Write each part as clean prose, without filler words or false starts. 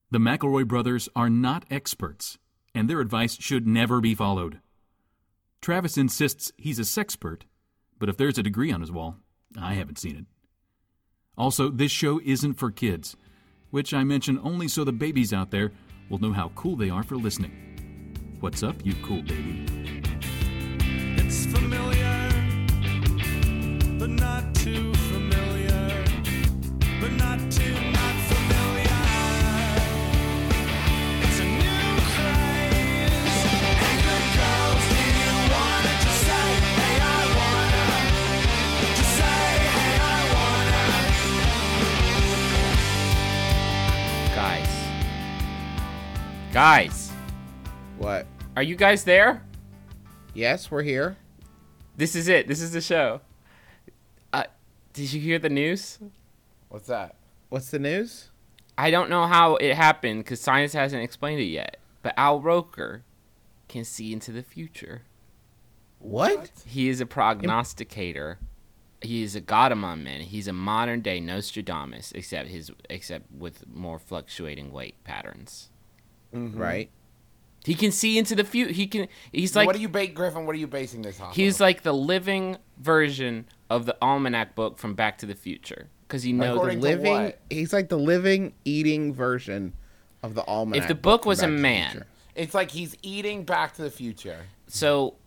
The McElroy brothers are not experts, and their advice should never be followed. Travis insists he's a sexpert, but if there's a degree on his wall, I haven't seen it. Also, this show isn't for kids, which I mention only so the babies out there will know how cool they are for listening. What's up, you cool baby? It's familiar, but not too familiar, but not too not familiar. It's a new craze. Hey, good girls, do you wanna just say, hey, I wanna? Just say, hey, I wanna. Guys, What? are you guys there? Yes, we're here. This is it. This is the show. Did you hear the news? What's that? What's the news? I don't know how it happened because science hasn't explained it yet. But Al Roker can see into the future. What? He is a prognosticator. He is a god among men. He's a modern day Nostradamus, except with more fluctuating weight patterns. Mm-hmm. Right. He can see into the future. He's like, what are you, Griffin? What are you basing this off? he's of? like the living version of the almanac book from Back to the Future, because he knows According to Living. what? He's like the living, eating version of the almanac. if the book from was a Back to the man. Future. It's like he's eating Back to the Future. So,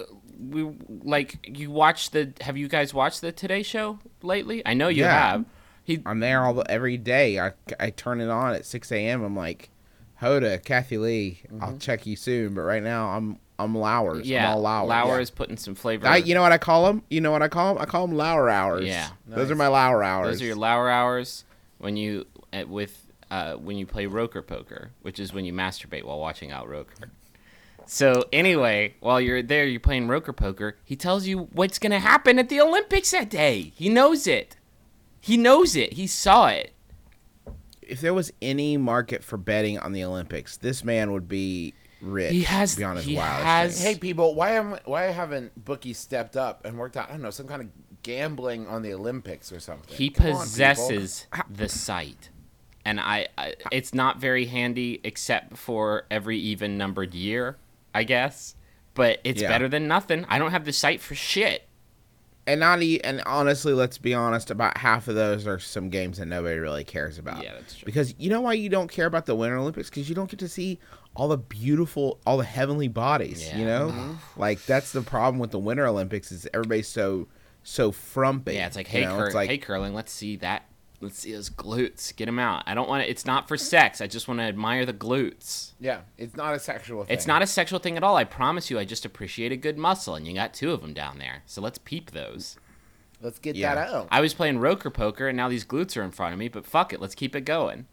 have you guys watched the Today Show lately? I know you Yeah. have. I'm there every day. I turn it on at 6 a.m. I'm like, Hoda, Kathy Lee, I'll check you soon. But right now, I'm Lowers. Yeah, I'm all Lowers. Lauer Yeah. is putting some flavor. You know what I call them? I call them Lauer hours. Yeah. Those are my Lauer hours. Those are your Lauer hours when you play Roker Poker, which is when you masturbate while watching Al Roker. So anyway, while you're there, you're playing Roker Poker. He tells you what's going to happen at the Olympics that day. He knows it. He knows it. He saw it. If there was any market for betting on the Olympics, this man would be rich. He has- beyond his he wildest has- dreams. Hey, people, why haven't bookies stepped up and worked out, I don't know, some kind of gambling on the Olympics or something? He Come on, people. possesses the site. And I it's not very handy except for every even numbered year, I guess. But it's Yeah. better than nothing. I don't have the site for shit. And honestly, let's be honest, about half of those are some games that nobody really cares about. Yeah, that's true. Because you know why you don't care about the Winter Olympics? Because you don't get to see all the heavenly bodies. Yeah. You know, like that's the problem with the Winter Olympics is everybody's so frumpy. Yeah, it's like, you hey, know? hey, curling, let's see that. Let's see those glutes. Get them out. I don't want to. It's not for sex. I just want to admire the glutes. Yeah, it's not a sexual thing. It's not a sexual thing at all. I promise you. I just appreciate a good muscle, and you got two of them down there. So let's peep those. Let's get Yeah. that out. I was playing Roker Poker, and now these glutes are in front of me. But fuck it, let's keep it going.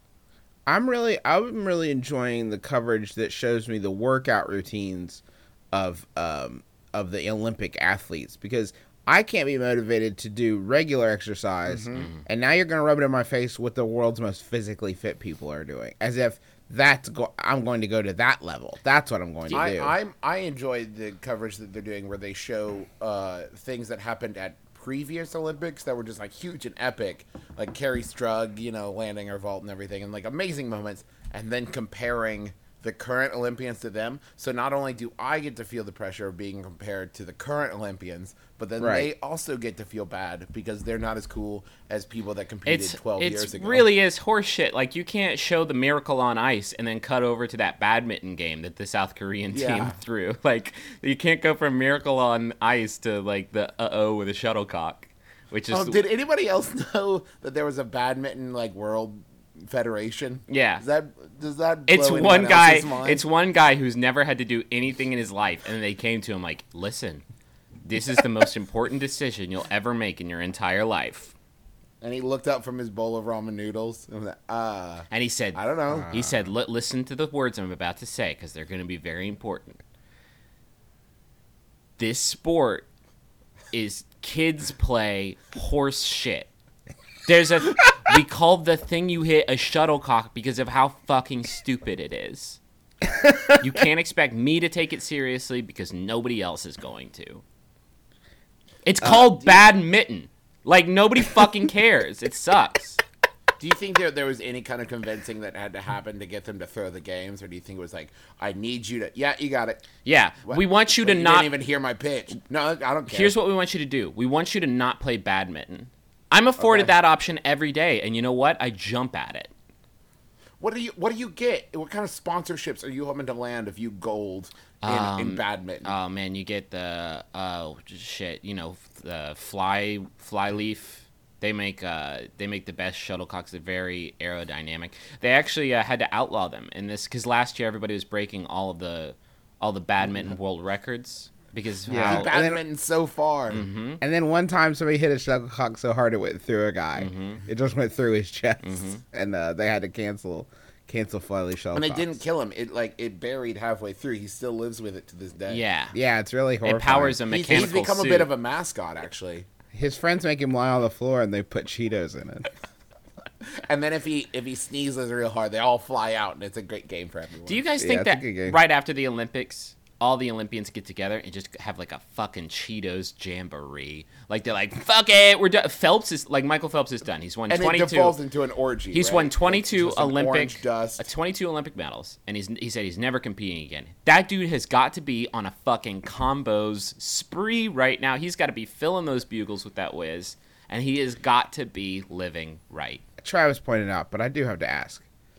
I'm really enjoying the coverage that shows me the workout routines of the Olympic athletes, because I can't be motivated to do regular exercise, and now you're going to rub it in my face what the world's most physically fit people are doing, as if I'm going to go to that level. That's what I'm going to do. I enjoy the coverage that they're doing where they show things that happened at previous Olympics that were just like huge and epic, like Carrie Strug, landing her vault and everything, and like amazing moments, and then comparing the current Olympians to them. So not only do I get to feel the pressure of being compared to the current Olympians, but then Right. they also get to feel bad because they're not as cool as people that competed 12 years ago. It really is horseshit. Like, you can't show the Miracle on Ice and then cut over to that badminton game that the South Korean team Yeah. threw. Like, you can't go from Miracle on Ice to, like, the with a shuttlecock, which is... Did anybody else know that there was a badminton world federation? Yeah. Does that It's blow one anyone guy. else's mind? It's one guy who's never had to do anything in his life, and they came to him like, "Listen, this is the most important decision you'll ever make in your entire life." And he looked up from his bowl of ramen noodles and was like, And he said, I don't know. He said, "Listen to the words I'm about to say, because they're going to be very important. This sport is kids play horse shit. We call the thing you hit a shuttlecock because of how fucking stupid it is. You can't expect me to take it seriously because nobody else is going to. It's called badminton. Like, nobody fucking cares. It sucks." Do you think there was any kind of convincing that had to happen to get them to throw the games, or do you think it was like, I need you to? Yeah, you got it. Yeah, What? we want you to You not. didn't even hear my pitch. No, I don't care. Here's what we want you to do. We want you to not play badminton. I'm afforded Okay. that option every day, and you know what? I jump at it. What do you get? What kind of sponsorships are you hoping to land if you gold in badminton? Oh man, you get the shit. You know, the Flyleaf. They make the best shuttlecocks. They're very aerodynamic. They actually had to outlaw them in this because last year everybody was breaking all the badminton world records because Yeah. how Badminton so far. And then one time somebody hit a shuttlecock so hard it went through a guy. It just went through his chest, and they had to cancel Flyleaf shuttlecocks. And it didn't kill him. It buried halfway through. He still lives with it to this day. yeah, Yeah, it's really horrifying. it powers a He's mechanical become suit. a bit of a mascot, actually. His friends make him lie on the floor, and they put Cheetos in it. And then if he sneezes real hard, they all fly out, and it's a great game for everyone. Do you guys Yeah, think it's a that good game. right after the Olympics, all the Olympians get together and just have like a fucking Cheetos jamboree? Like they're like, fuck it, we're done. Michael Phelps is done. He's won And it 22. devolves into an orgy. He's right? won 22 Just some Olympic orange dust. 22 Olympic medals, and he said he's never competing again. That dude has got to be on a fucking combos spree right now. He's got to be filling those bugles with that whiz, and he has got to be living right. Travis pointed out, but I do have to ask.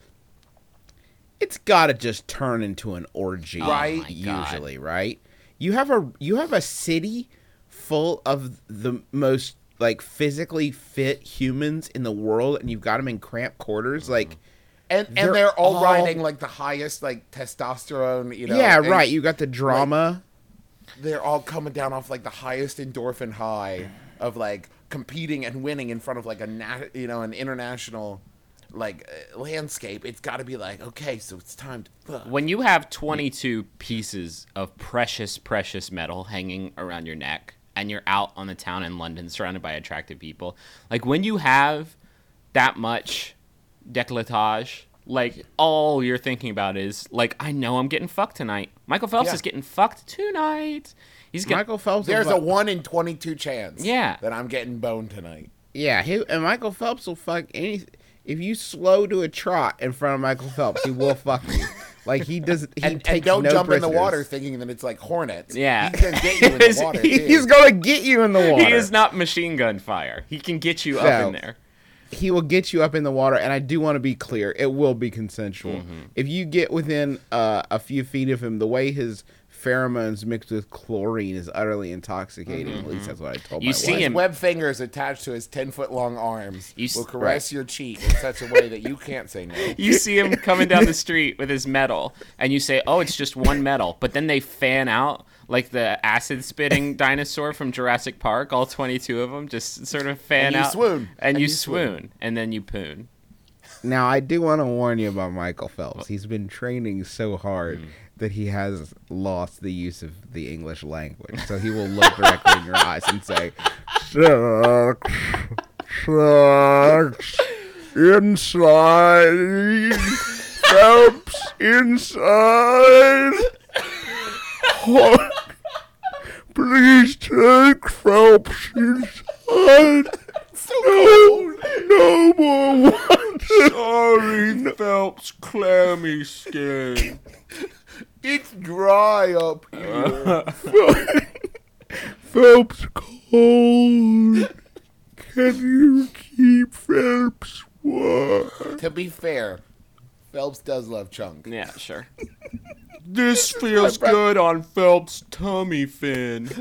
It's got to just turn into an orgy, Right. Oh my God. usually, right? You have a city full of the most like physically fit humans in the world, and you've got them in cramped quarters, like. And they're all riding like the highest like testosterone, Yeah, and right. You got the drama. They're all coming down off like the highest endorphin high of like competing and winning in front of like an international like landscape. It's got to be like, okay, so it's time to fuck. When you have 22 pieces of precious, precious metal hanging around your neck, and you're out on the town in London surrounded by attractive people, like when you have that much décolletage, like all you're thinking about is like, I know I'm getting fucked tonight. Michael Phelps Yeah. is getting fucked tonight. He's getting Michael Phelps. There's will a fuck- 1 in 22 chance. Yeah. that I'm getting boned tonight. Yeah, and Michael Phelps will fuck any. If you slow to a trot in front of Michael Phelps, he will fuck you. Like he does. He And takes don't no jump in prisoners. the water thinking that it's like hornets. Yeah. He's gonna get you in the water. too. He's gonna get you in the water. He is not machine gun fire. He can get you up No. in there. He will get you up in the water, and I do want to be clear: it will be consensual. If you get within a few feet of him, the way his pheromones mixed with chlorine is utterly intoxicating. At least that's what I told You my see wife. him- Web fingers attached to his 10-foot-long arms You s- will caress your cheek in such a way that you can't say no. You see him coming down the street with his medal, and you say, "Oh, it's just one medal." But then they fan out like the acid-spitting dinosaur from Jurassic Park. All 22 of them just sort of fan And you out, swoon. and And you you swoon, and then you poon. Now, I do want to warn you about Michael Phelps. He's been training so hard that he has lost the use of the English language. So he will look directly in your eyes and say, "Sharks, sharks, inside, Phelps, inside. Please take Phelps inside. No more water. Sorry, Phelps, clammy skin. It's dry up here. Phelps cold. Can you keep Phelps warm? To be fair, Phelps does love Chunk. Yeah, sure. This feels good on Phelps' tummy fin.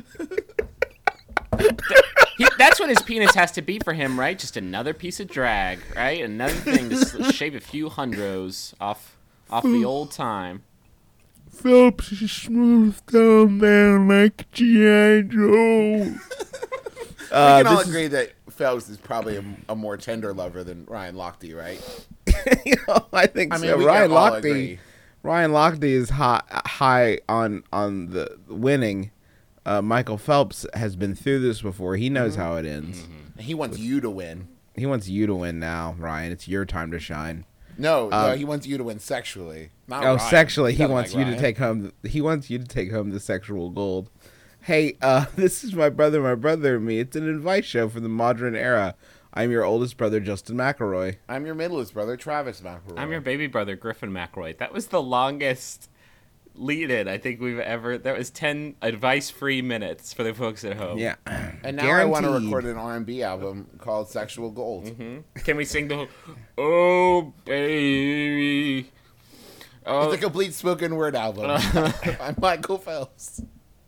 That's what his penis has to be for him, right? Just another piece of drag, right? Another thing to shave a few hundreds off the old time. Phelps is smooth down there like G.I. Joe. We can all this is- agree that Phelps is probably a more tender lover than Ryan Lochte, right? I think I mean, so. we Ryan can all Lochte. agree. Ryan Lochte is high on the winning. Michael Phelps has been through this before. He knows how it ends. He wants you to win. He wants you to win now, Ryan. It's your time to shine. No, he wants you to win sexually. Not Oh, Ryan. sexually, he Doesn't wants like you to Ryan. take home. He wants you to take home the sexual gold. Hey, this is my brother, and me. It's an advice show from the modern era. I'm your oldest brother, Justin McElroy. I'm your middleest brother, Travis McElroy. I'm your baby brother, Griffin McElroy. That was the longest lead-in I think we've ever... That was 10 advice-free minutes for the folks at home. Yeah. And now I want to Guaranteed. record an R&B album called Sexual Gold. Can we sing the whole... Oh, baby... Oh, It's a complete spoken word album. I'm Michael Phelps.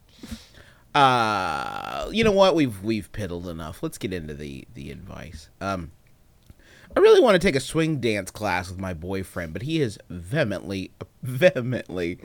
You know what? We've piddled enough. Let's get into the advice. I really want to take a swing dance class with my boyfriend, but he is vehemently Vehemently.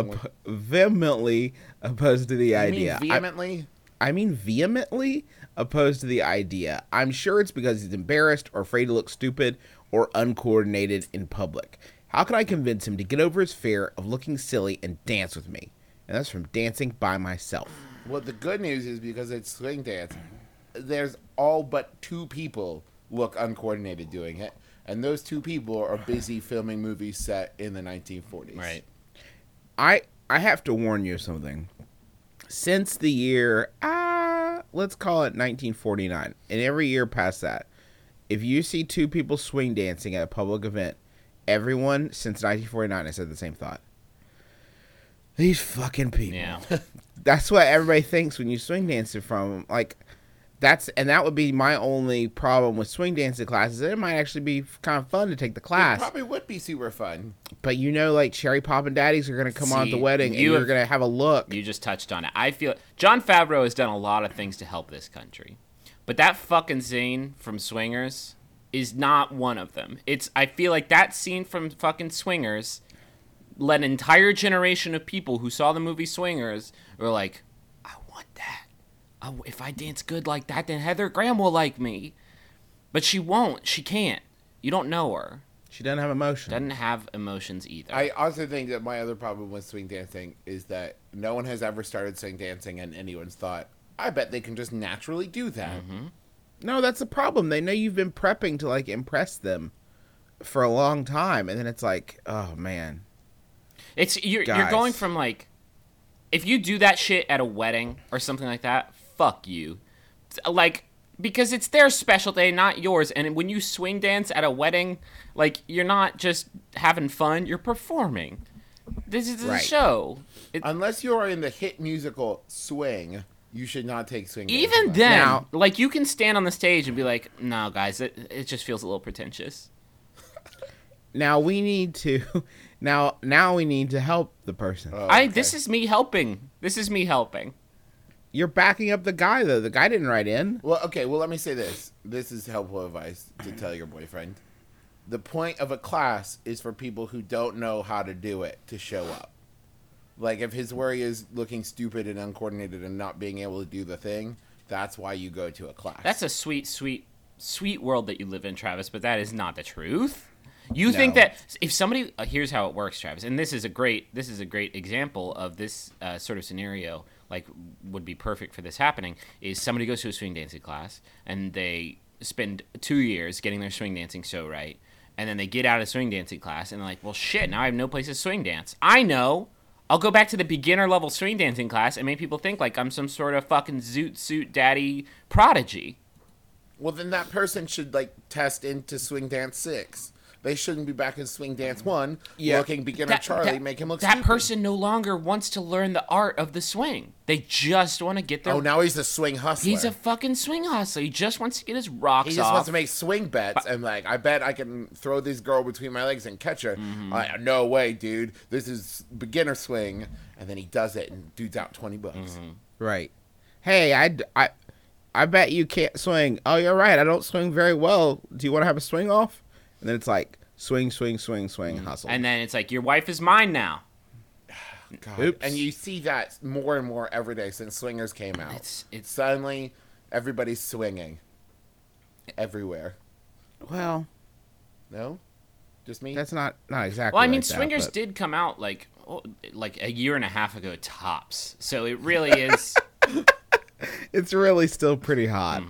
opposed to the You mean idea. vehemently? I mean vehemently opposed to the idea. I'm sure it's because he's embarrassed or afraid to look stupid or uncoordinated in public. How can I convince him to get over his fear of looking silly and dance with me? And that's from Dancing by Myself. Well, the good news is because it's swing dance, there's all but 2 people look uncoordinated doing it. And those 2 people are busy filming movies set in the 1940s. right. I have to warn you of something. Since the year, let's call it 1949, and every year past that, if you see 2 people swing dancing at a public event, everyone since 1949 has said the same thought. These fucking people. Yeah. That's what everybody thinks when you swing dancing from 'em. Like, that would be my only problem with swing dancing classes. It might actually be kind of fun to take the It class, probably would be super fun. but like cherry poppin' daddies are gonna come on at the See, wedding, and you you're have- gonna have a look. You just touched on it. I feel John Favreau has done a lot of things to help this country, but that fucking scene from Swingers is not one of them. I feel like that scene from fucking Swingers led an entire generation of people who saw the movie Swingers were like, I want that. If I dance good like that, then Heather Graham will like me. But she won't. She can't. You don't know her. She doesn't have emotion. Doesn't have emotions either. I also think that my other problem with swing dancing is that no one has ever started swing dancing and anyone's thought, I bet they can just naturally do that. No, that's the problem. They know you've been prepping to like impress them for a long time, and then it's like, oh man. You're Guys. going from like, if you do that shit at a wedding or something like that, fuck you. Like, because it's their special day, not yours. And when you swing dance at a wedding, like, you're not just having fun, you're performing. This is a Right. show. Unless you are in the hit musical Swing, you should not take swing dancing Even classes. then, Now- like, you can stand on the stage and be like, no, guys, it just feels a little pretentious. Now we need to now we need to help the person. Oh, okay. This is me helping. You're backing up the guy though. The guy didn't write in. Well, okay, well, let me say this. This is helpful advice to tell your boyfriend. The point of a class is for people who don't know how to do it to show up. Like, if his worry is looking stupid and uncoordinated and not being able to do the thing, that's why you go to a class. That's a sweet, sweet, sweet world that you live in, Travis, but that is not the truth. You No. think that if somebody here's how it works, Travis, and this is a great example of this sort of scenario, like would be perfect for this happening, is somebody goes to a swing dancing class and they spend 2 years getting their swing dancing so right, and then they get out of swing dancing class and they're like, well, shit, now I have no place to swing dance. I know. I'll go back to the beginner level swing dancing class and make people think like I'm some sort of fucking zoot suit daddy prodigy. Well, then that person should, like, test into Swing Dance 6. They shouldn't be back in Swing Dance 1 looking beginner Charlie, make him look that stupid. person no longer wants to learn the art of the swing. They just want to get their. Oh, now he's a swing hustler. he's a fucking swing hustler. He just wants to get his rocks He just off. wants to make swing bets and like, I bet I can throw this girl between my legs and catch her. No way, dude. This is beginner swing. And then he does it and dude's out $20. Right. Hey, I bet you can't swing. Oh, you're right. I don't swing very well. Do you want to have a swing off? And then it's like swing, swing, swing, swing, hustle. and then it's like, your wife is mine now. God. Oops. And you see that more and more every day since Swingers came out. It's Suddenly, everybody's swinging. Everywhere. Well, No? Just me? that's not exactly. well, I mean, like that, swingers but- did come out like a year and a half ago tops. So it really is. It's really still pretty hot.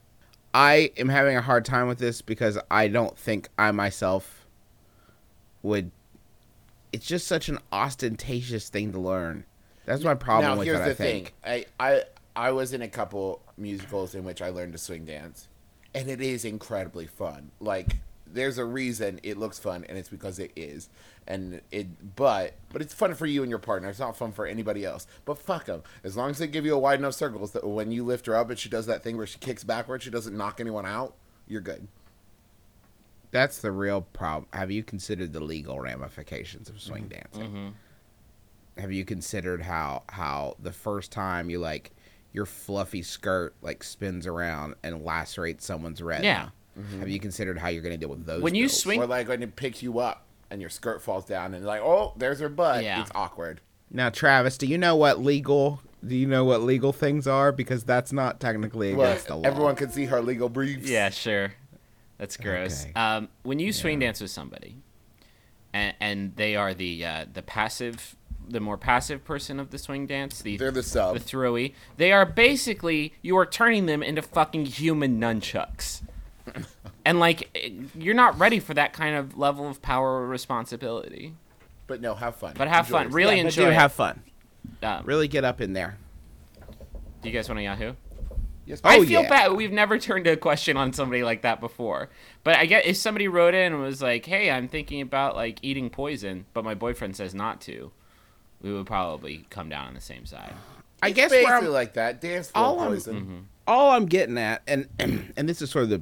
I am having a hard time with this because I don't think I myself would. It's just such an ostentatious thing to learn. That's my problem Now, with here's it. the I think. thing. I was in a couple musicals in which I learned to swing dance. and it is incredibly fun. Like, there's a reason it looks fun, and it's because it is. But it's fun for you and your partner. It's not fun for anybody else. But fuck them. As long as they give you a wide enough circles that when you lift her up and she does that thing where she kicks backwards, she doesn't knock anyone out, you're good. That's the real problem. Have you considered the legal ramifications of swing dancing? Mm-hmm. Have you considered how the first time you like your fluffy skirt like spins around and lacerates someone's retina? Yeah. Have you considered how you're going to deal with those? When you bills? swing- Or like when it picks you up and your skirt falls down and like, oh, there's her butt. Yeah. It's awkward. Now, Travis, do you know what legal things are? Because that's not technically Well, against the law. everyone can see her legal briefs. Yeah, sure. That's gross. Okay. When you swing dance with somebody, and they are the passive, the more passive person of the swing dance, They're the sub. the throwy, they are basically, you are turning them into fucking human nunchucks. And like, you're not ready for that kind of level of power or responsibility. But no, have fun. But have Enjoy fun. yourself. Really But enjoy do it. have fun. Um, Really get up in there. Do you guys want a Yahoo? Yes, I Oh, feel yeah. bad. We've never turned a question on somebody like that before. But I get if somebody wrote in and was like, "Hey, I'm thinking about like eating poison, but my boyfriend says not to," we would probably come down on the same side. I guess basically where I'm, like that. Dance floor all I'm- poison. all I'm getting at, and this is sort of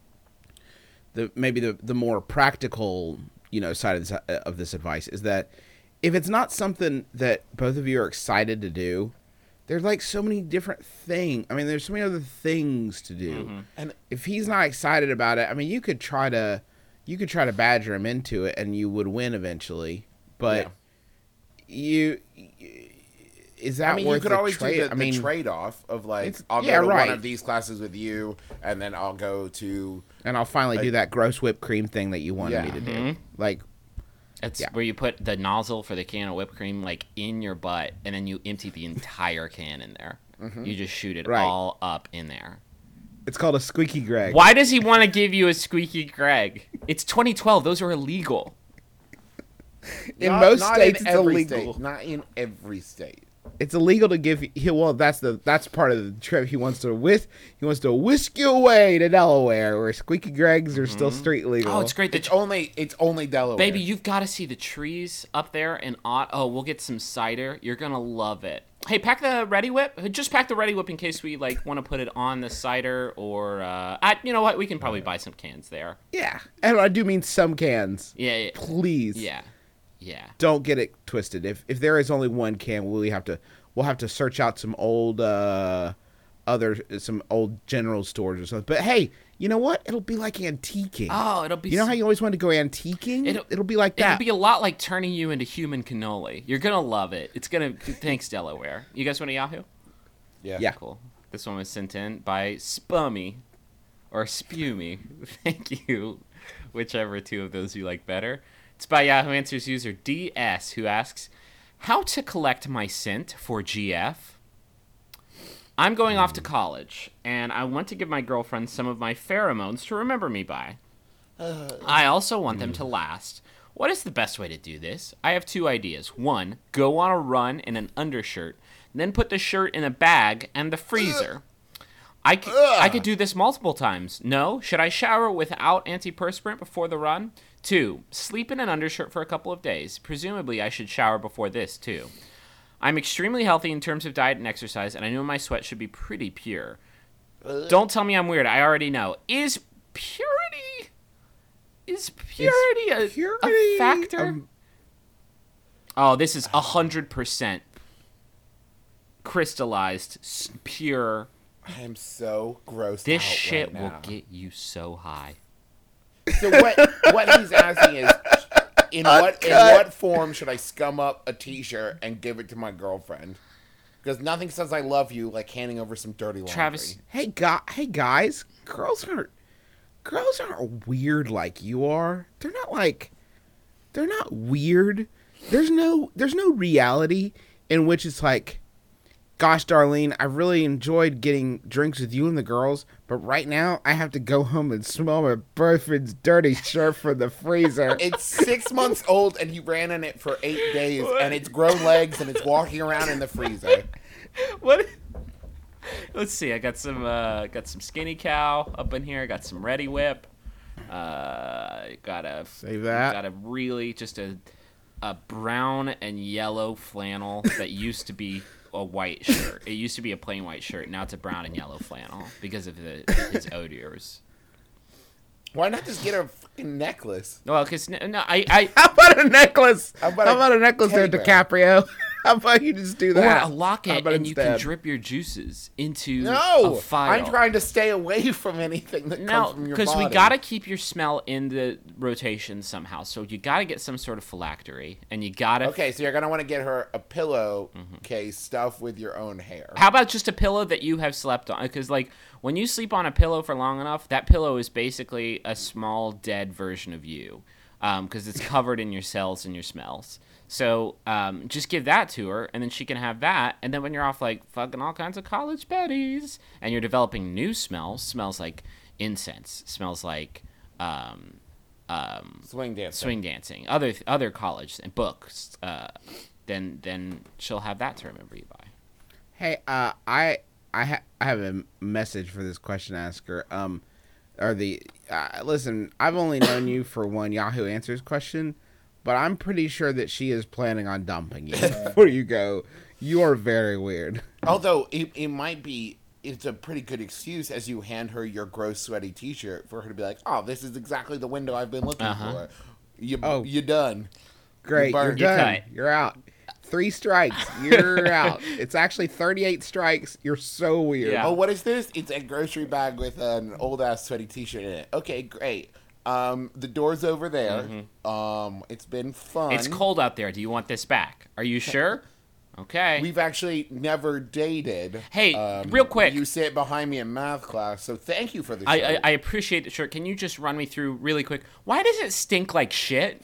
the more practical, side of this advice is that if it's not something that both of you are excited to do, there's like so many different things. I mean, there's so many other things to do. And If he's not excited about it, I mean, you could try to badger him into it, and you would win eventually. But is that I mean, worth you could the always trade? do the trade-off of like, It's- I'll yeah, go to right. one of these classes with you, and then I'll go to. And I'll finally do that gross whipped cream thing that you wanted Yeah. me to do. Like, It's Yeah. where you put the nozzle for the can of whipped cream like in your butt, and then you empty the entire can in there. You just shoot it Right. all up in there. it's called a squeaky Greg. Why does he want to give you a squeaky Greg? It's 2012. Those are illegal. In most not states, in it's every illegal. State, not in every state. It's illegal to give. Well, that's part of the trip. He wants to whisk you away to Delaware, where squeaky Gregs are still street legal. Oh, it's great. It's only Delaware. Baby, you've got to see the trees up there and we'll get some cider. You're gonna love it. Hey, pack the Ready Whip. Just pack the Ready Whip in case we like want to put it on the cider, or you know what? We can probably buy some cans there. Yeah, and I do mean some cans. Yeah, Please, yeah. don't get it twisted. If there is only one can, we'll have to search out some old some old general stores or something. But hey, you know what? It'll be like antiquing. Oh, it'll be. You know how you always wanted to go antiquing? It'll be like that. It'll be a lot like turning you into human cannoli. You're gonna love it. It's gonna. Thanks, Delaware. You guys want a Yahoo? Yeah. Cool. This one was sent in by Spummy or Spumy. Thank you, whichever two of those you like better. It's by Yahoo Answers user DS, who asks, "How to collect my scent for GF? I'm going off to college, and I want to give my girlfriend some of my pheromones to remember me by. I also want them to last. What is the best way to do this? I have two ideas. One, go on a run in an undershirt, then put the shirt in a bag and the freezer. I could do this multiple times. No, should I shower without antiperspirant before the run? 2, sleep in an undershirt for a couple of days. Presumably, I should shower before this, too. I'm extremely healthy in terms of diet and exercise, and I know my sweat should be pretty pure. Don't tell me I'm weird. I already know. Is purity a factor? Oh, this is 100% crystallized, pure. I am so gross. This out shit right will now. get you so high. So what he's asking is, in what form should I scum up a T-shirt and give it to my girlfriend? Because nothing says I love you like handing over some dirty laundry. Travis, Hey guys, girls aren't weird like you are. They're not weird. There's no reality in which it's like, gosh, Darlene, I really enjoyed getting drinks with you and the girls, but right now I have to go home and smell my boyfriend's dirty shirt from the freezer. It's 6 months old and he ran in it for 8 days and it's grown legs and it's walking around in the freezer. what? Let's see. I got some Skinny Cow up in here. I got some Ready Whip. Got a Save that. Got a really just a brown and yellow flannel that used to be a white shirt. It used to be a plain white shirt. Now it's a brown and yellow flannel because of his odors. Why not just get a fucking necklace? Well, because I How about a necklace? How How about about, a a necklace there, teddy DiCaprio? How about you just do or that? a locket, How about and you can instead? drip your juices into No, a file. I'm trying to stay away from anything that No, comes from your body. because we gotta keep your smell in the rotation somehow. So you gotta get some sort of phylactery, and you gotta. Okay, so you're gonna want to get her a pillow Mm-hmm. case stuffed with your own hair. How about just a pillow that you have slept on? Because like when you sleep on a pillow for long enough, that pillow is basically a small dead version of you, because it's covered in your cells and your smells. So just give that to her, and then she can have that. And then when you're off like fucking all kinds of college baddies, and you're developing new smells like incense, smells like Swing dancing. swing dancing, other college and books, then she'll have that to remember you by. Hey, I have a message for this question asker. Listen, I've only known you for one Yahoo Answers question, but I'm pretty sure that she is planning on dumping you before you go. You are very weird. Although it might be, it's a pretty good excuse as you hand her your gross sweaty T-shirt for her to be like, "Oh, this is exactly the window I've been looking for." You done? Great, you're burned. You're done. cut. You're out. 3 strikes. You're out. It's actually 38 strikes. You're so weird. Yeah. Oh, what is this? It's a grocery bag with an old ass sweaty T-shirt in it. Okay, great. The door's over there. It's been fun. It's cold out there. Do you want this back? Are you sure? Okay. We've actually never dated. Hey, real quick. You sit behind me in math class, so thank you for the I shirt. appreciate the shirt. Can you just run me through really quick? Why does it stink like shit?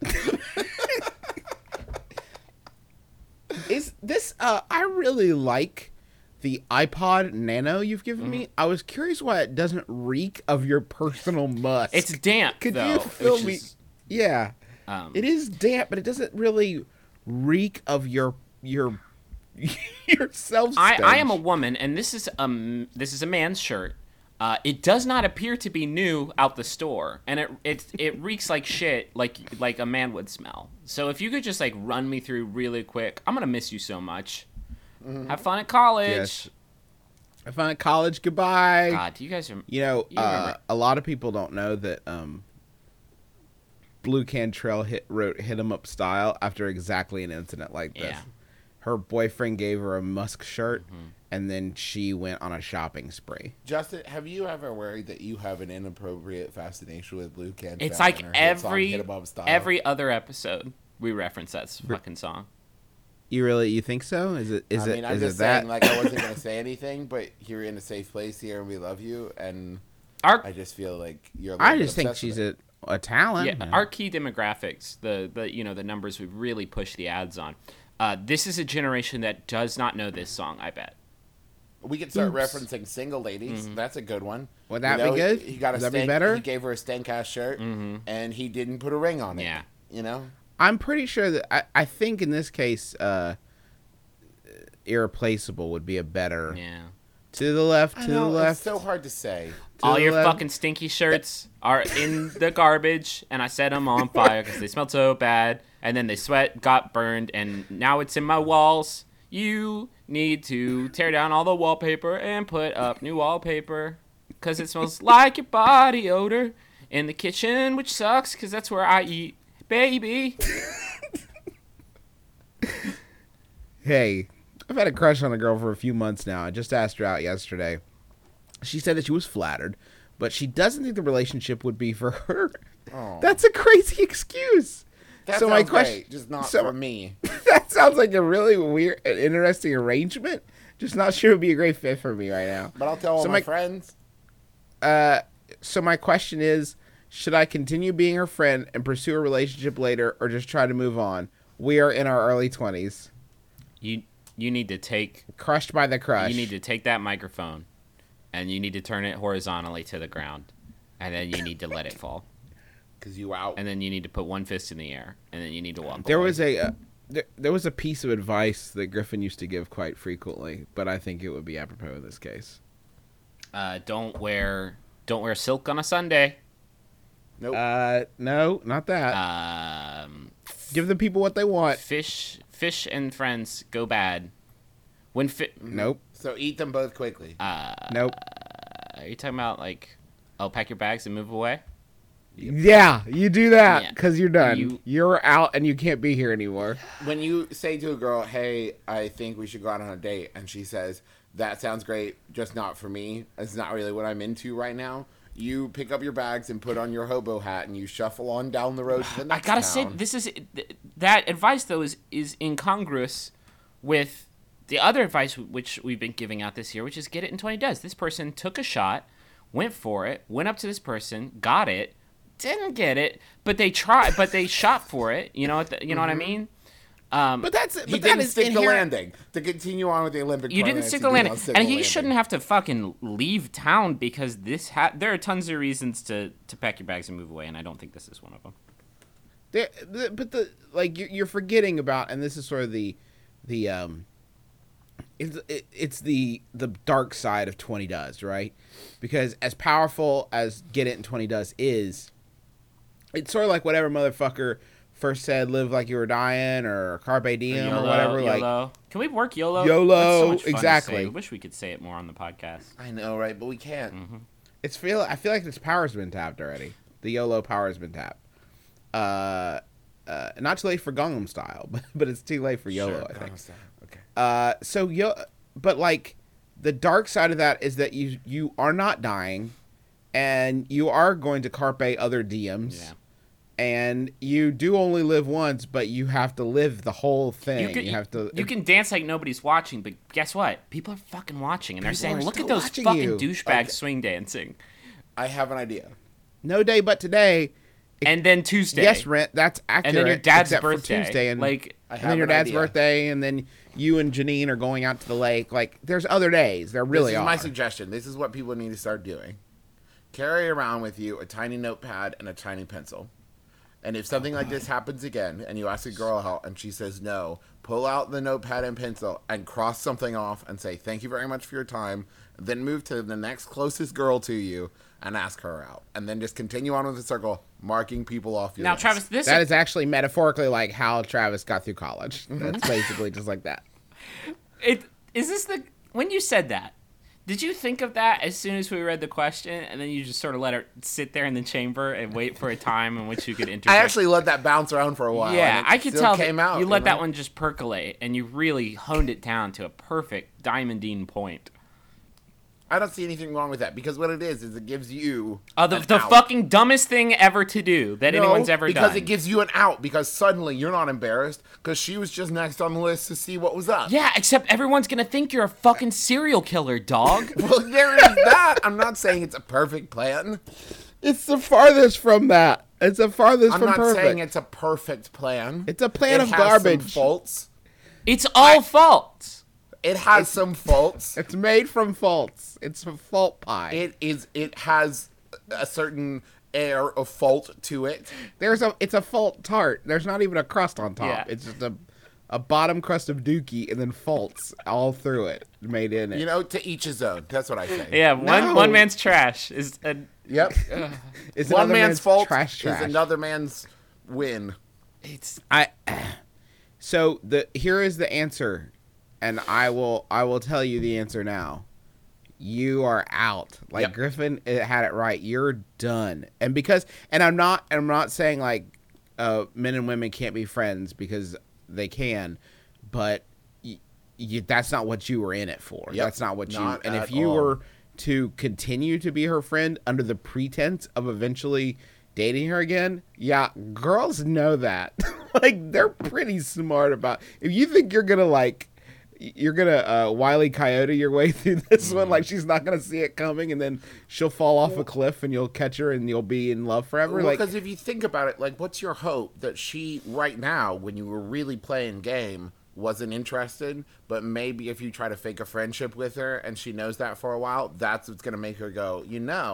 Is this I really like the iPod Nano you've given me. I was curious why it doesn't reek of your personal musk. It's damp, Could though. you fill which me? is- Yeah. It is damp, but it doesn't really reek of your yourself. I am a woman, and this is a man's shirt. It does not appear to be new out the store, and it reeks like shit, like a man would smell. So if you could just like run me through really quick, I'm gonna miss you so much. Have fun at college. Yes. I found college. Goodbye. God, you guys are. You know, You remember- a lot of people don't know that Blue Cantrell hit 'em up style after exactly an incident like this. Yeah. Her boyfriend gave her a musk shirt, and then she went on a shopping spree. Justin, have you ever worried that you have an inappropriate fascination with Blue Cantrell? It's like and her hit song, every Hit Above Style? other episode we reference that fucking song. You think so? Is it I mean, I'm is just it that? saying, like, I wasn't gonna say anything, but you're in a safe place here, and we love you, and Our I just feel like you're. I just think she's a talent. Yeah, our key demographics, the the numbers we really push the ads on. This is a generation that does not know this song, I bet. We could start Oops. referencing single ladies. That's a good one. Would that be good? He got a Would that be stank, better? He gave her a stank ass shirt, and he didn't put a ring on it. Yeah. You know. I'm pretty sure that I think in this case, Irreplaceable would be a better. Yeah. To the left, I to the know, left. It's so hard to say. to All the your left. fucking stinky shirts are in the garbage, and I set them on fire because they smelled so bad, and then they got burned, and now it's in my walls. You need to tear down all the wallpaper and put up new wallpaper because it smells like your body odor in the kitchen, which sucks because that's where I eat, baby. Hey, I've had a crush on a girl for a few months now. I just asked her out yesterday. She said that she was flattered, but she doesn't think the relationship would be for her. Oh. That's a crazy excuse. That So sounds my question- great, just not so- for me. That sounds like a really weird, interesting arrangement. Just not sure it would be a great fit for me right now. But I'll tell all So my my- friends. So my question is, should I continue being her friend and pursue a relationship later, or just try to move on? We are in our early 20s. You need to take Crushed by the crush. You need to take that microphone, and you need to turn it horizontally to the ground, and then you need to let it fall, Because you out. and then you need to put one fist in the air, and then you need to walk. There away. was There was a piece of advice that Griffin used to give quite frequently, but I think it would be apropos in this case. Don't wear silk on a Sunday. Nope. No, not that. Give the people what they want. Fish and friends go bad. Nope. So eat them both quickly. Nope. Are you talking about like, pack your bags and move away? Yeah, you do that Yeah. because you're done. You're out and you can't be here anymore. When you say to a girl, "Hey, I think we should go out on a date," and she says, "That sounds great, just not for me. It's not really what I'm into right now." You pick up your bags and put on your hobo hat, and you shuffle on down the road to the I next gotta town. say, that advice though is incongruous with the other advice which we've been giving out this year, which is get it in 20 days. This person took a shot, went for it, went up to this person, got it, didn't get it, but they tried, but they shot for it. You know what I mean? But that's He but that didn't is stick the inherent. landing. To continue on with the Olympic You didn't parlance, stick he the did landing, not stick and the he landing. shouldn't have to fucking leave town because there are tons of reasons to pack your bags and move away, and I don't think this is one of them. But you're forgetting about, and this is sort of the it's the dark side of 20 Does, right? Because as powerful as Get It in 20 Does is, it's sort of like whatever motherfucker first said live like you were dying or carpe diem or whatever. YOLO. Like Can we work YOLO? YOLO, That's so much fun to exactly. say. I wish we could say it more on the podcast. I know, right? But we can't. I feel like this power's been tapped already. The YOLO power has been tapped. Not too late for Gangnam Style, but it's too late for YOLO, Sure, I think. Okay. But like the dark side of that is that you are not dying, and you are going to carpe other DMs, Yeah. and you do only live once, but you have to live the whole thing. You can dance like nobody's watching, but guess what? People are fucking watching, and they're People saying, are "Look still at those watching fucking you." douchebags swing dancing." I have an idea. no day but today. And then Tuesday, Yes, Rent. That's accurate. and then your dad's except for birthday, Tuesday, and like, I and have then your an dad's idea. birthday, and then you and Janine are going out to the lake. Like, there's other days. There really This is are. my suggestion. This is what people need to start doing. Carry around with you a tiny notepad and a tiny pencil. And if something like this happens again, and you ask a girl out and she says no, pull out the notepad and pencil and cross something off and say, "Thank you very much for your time." Then move to the next closest girl to you and ask her out. And then just continue on with the circle, marking people off your now, list. Travis, this That is actually metaphorically like how Travis got through college. That's basically just like that. when you said that, did you think of that as soon as we read the question, and then you just sort of let it sit there in the chamber and wait for a time in which you could interject? I actually let that bounce around for a while. Yeah, and it I could still tell came that out, you let know? that one just percolate, and you really honed it down to a perfect diamondine point. I don't see anything wrong with that because what it is it gives you The an out. fucking dumbest thing ever to do that anyone's ever because done. it gives you an out because suddenly you're not embarrassed because she was just next on the list to see what was up. Yeah, except everyone's gonna think you're a fucking serial killer, dog. Well, there is that. I'm not saying it's a perfect plan. It's the farthest from that. It's the farthest I'm from not perfect. saying it's a perfect plan. It's a plan It of has garbage. Some faults. It's all faults. It has some faults. It's made from faults. It's a fault pie. It has a certain air of fault to it. It's a fault tart. There's not even a crust on top. Yeah. It's just a bottom crust of dookie and then faults all through it, made in it. You know, to each his own. That's what I say. Yeah, No. one man's trash is a, Yep. It's One another man's fault trash. is another man's win. it's So here is the answer, and I will tell you the answer now. You are out. Like Yep. Griffin had it right. You're done. And I'm not saying like men and women can't be friends because they can, but that's not what you were in it for. Yep. That's not what Not and at if you all. were to continue to be her friend under the pretense of eventually dating her again, yeah, girls know that. Like, they're pretty smart about, if you think you're gonna Wile E. Coyote your way through this one, like she's not gonna see it coming, and then she'll fall off a cliff and you'll catch her and you'll be in love forever. Well, Like, because if you think about it, like, what's your hope that she, right now, when you were really playing game, wasn't interested, but maybe if you try to fake a friendship with her and she knows that for a while, that's what's going to make her go,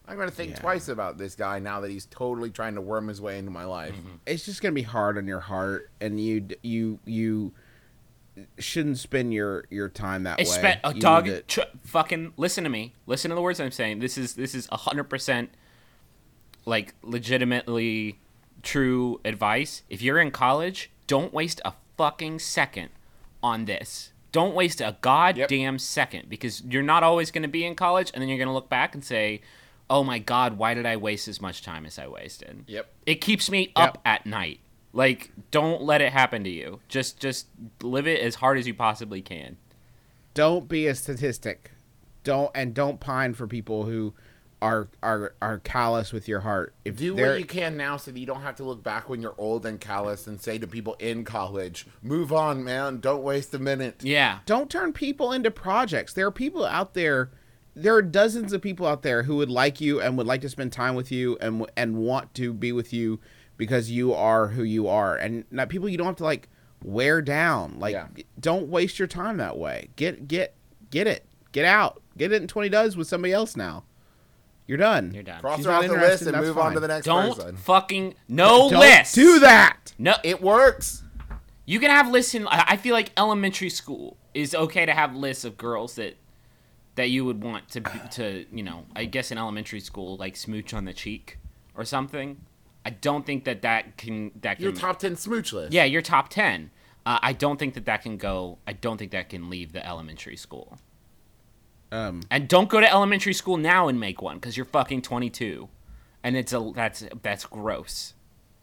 I'm going to think Yeah. twice about this guy now that he's totally trying to worm his way into my life. It's just gonna be hard on your heart, and you shouldn't spend your time that way. A You dog. need to- Fucking listen to me. Listen to the words I'm saying. This is 100% like legitimately true advice. If you're in college, don't waste a fucking second on this. Don't waste a goddamn second, because you're not always going to be in college, and then you're going to look back and say, "Oh my god, why did I waste as much time as I wasted?" Yep. It keeps me up at night. Like, don't let it happen to you. Just live it as hard as you possibly can. Don't be a statistic. Don't pine for people who are callous with your heart. If Do they're- what you can now so that you don't have to look back when you're old and callous and say to people in college, move on, man. Don't waste a minute. Yeah. don't turn people into projects. There are people out there. There are dozens of people out there who would like you and would like to spend time with you and want to be with you because you are who you are, and not people you don't have to like wear down. Like, Yeah. don't waste your time that way. Get it. Get out. Get it in 20 does with somebody else now. You're done. You're done. Cross She's her not off the interested, list and that's move on fine. to the next Don't person. fucking Don't list. do that. No, It works. you can have lists in. I feel like elementary school is okay to have lists of girls that you would want to I guess in elementary school, like smooch on the cheek or something. I don't think that can Your top 10 smooch list. yeah, your top 10. I don't think that can go. I don't think that can leave the elementary school. And don't go to elementary school now and make one, because you're fucking 22, and that's gross.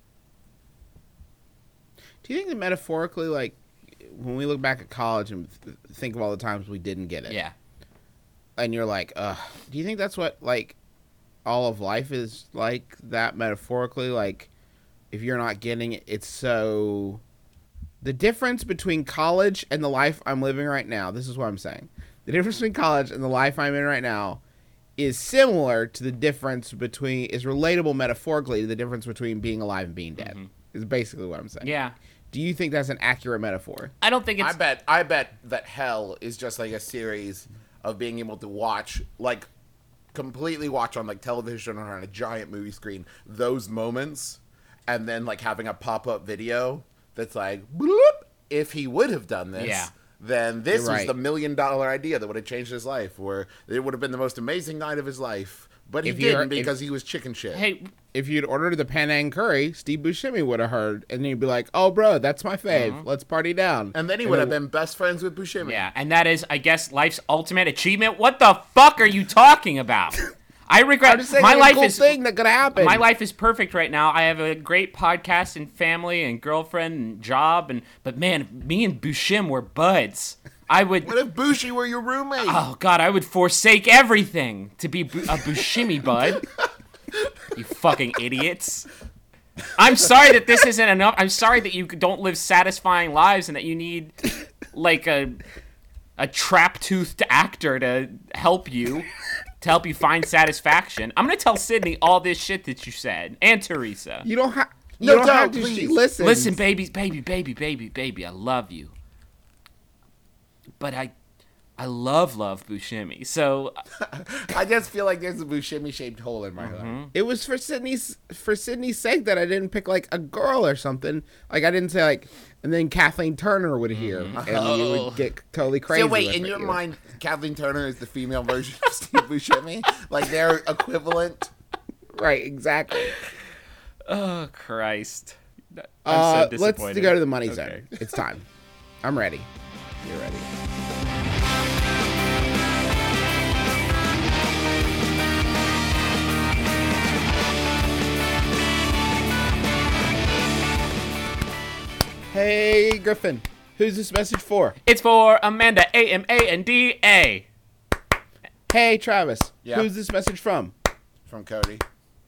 Do you think that metaphorically, like, when we look back at college and think of all the times we didn't get it, Yeah. and you're like, do you think that's what, like, all of life is like that metaphorically? Like, if you're not getting it, it's so... The difference between college and the life I'm living right now, this is what I'm saying. The difference between college and the life I'm in right now is similar to the difference between... is relatable metaphorically to the difference between being alive and being dead. Is basically what I'm saying. Yeah. Do you think that's an accurate metaphor? I don't think it's. I bet that hell is just like a series of being able to watch, like, completely watch on like television or on a giant movie screen those moments, and then like having a pop-up video that's like, bloop, if he would have done this, Yeah. then this You're was right. the $1 million idea that would have changed his life, where it would have been the most amazing night of his life, but he If you're- didn't because he was chicken shit. Hey, If you'd ordered the Penang curry, Steve Buscemi would have heard, and then he'd be like, "Oh, bro, that's my fave. Let's party down." And then he would have been best friends with Buscemi. yeah, and that is, I guess, life's ultimate achievement. What the fuck are you talking about? I regret. I'm just saying, My it's a life cool is thing that could happen. My life is perfect right now. I have a great podcast and family and girlfriend and job, but man, me and Buscemi were buds. I would. What if Bushi were your roommate? Oh God, I would forsake everything to be a Buscemi bud. You fucking idiots. I'm sorry that this isn't enough. I'm sorry that you don't live satisfying lives and that you need like a trap-toothed actor to help you find satisfaction. I'm gonna tell Sydney all this shit that you said, and Teresa. You don't have. No, You don't have don't, to. She please. listens. Listen, baby, I love you. But I love Buscemi. So I just feel like there's a Buscemi-shaped hole in my Mm-hmm. heart. It was for Sydney's sake that I didn't pick like a girl or something. Like I didn't say like, and then Kathleen Turner would hear, and you would get totally crazy. So wait, with in it, your you know? mind, Kathleen Turner is the female version of Steve Buscemi? Like they're equivalent? right? Exactly. oh Christ. I'm so Let's disappointed. go to the money Okay. zone. It's time. I'm ready. You're ready. Hey, Griffin. Who's this message for? It's for Amanda AMANDA. Hey, Travis. Yeah. Who's this message from? From Cody.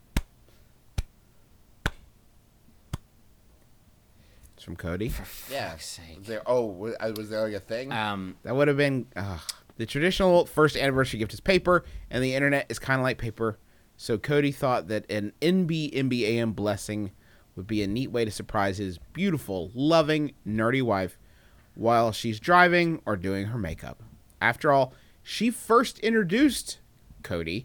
It's from Cody. Yeah. sake. Was there like a thing? That would have been the traditional first anniversary gift is paper, and the internet is kind of like paper. So Cody thought that an NBMBAM blessing would be a neat way to surprise his beautiful, loving, nerdy wife while she's driving or doing her makeup. After all, she first introduced Cody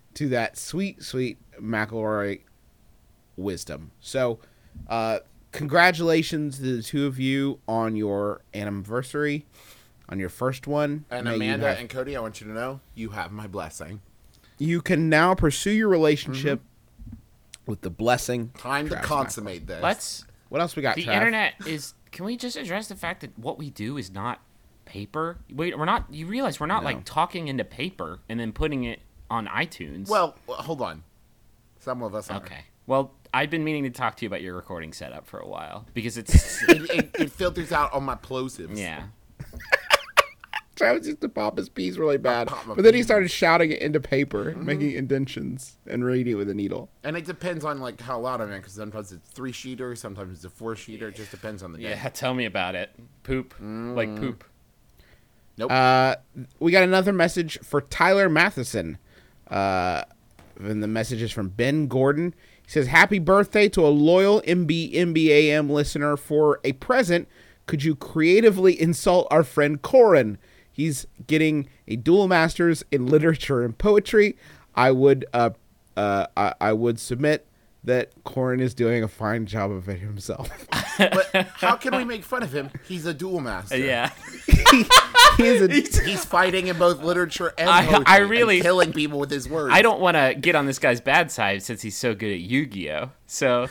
to that sweet, sweet McElroy wisdom. So, congratulations to the two of you on your anniversary, on your first one. And May you Amanda have- and Cody, I want you to know you have my blessing. you can now pursue your relationship with the blessing. Time to Travis consummate this. Let's. What else we got? The Trav? internet is. Can we just address the fact that what we do is not paper? We're not. You realize we're not No. like talking into paper and then putting it on iTunes. Well, hold on. Some of us are. okay. Well, I've been meaning to talk to you about your recording setup for a while because it's. It filters out on my plosives. yeah. Travis used to pop his peas really bad, pop my but then he peas. started shouting it into paper, making indentions, and reading it with a needle. And it depends on like how loud I'm in, because sometimes it's 3-sheeter, sometimes it's a 4-sheeter. It just depends on the day. Yeah. Tell me about it. Poop. Like poop. Nope. We got another message for Tyler Matheson. And the message is from Ben Gordon. He says, "Happy birthday to a loyal MBAM listener. For a present, could you creatively insult our friend Corin? He's getting a dual master's in literature and poetry. I would submit that Corin is doing a fine job of it himself." But how can we make fun of him? He's a duel master. Yeah. He is a He's fighting in both literature and I poetry really- and killing people with his words. I don't want to get on this guy's bad side since he's so good at Yu-Gi-Oh. So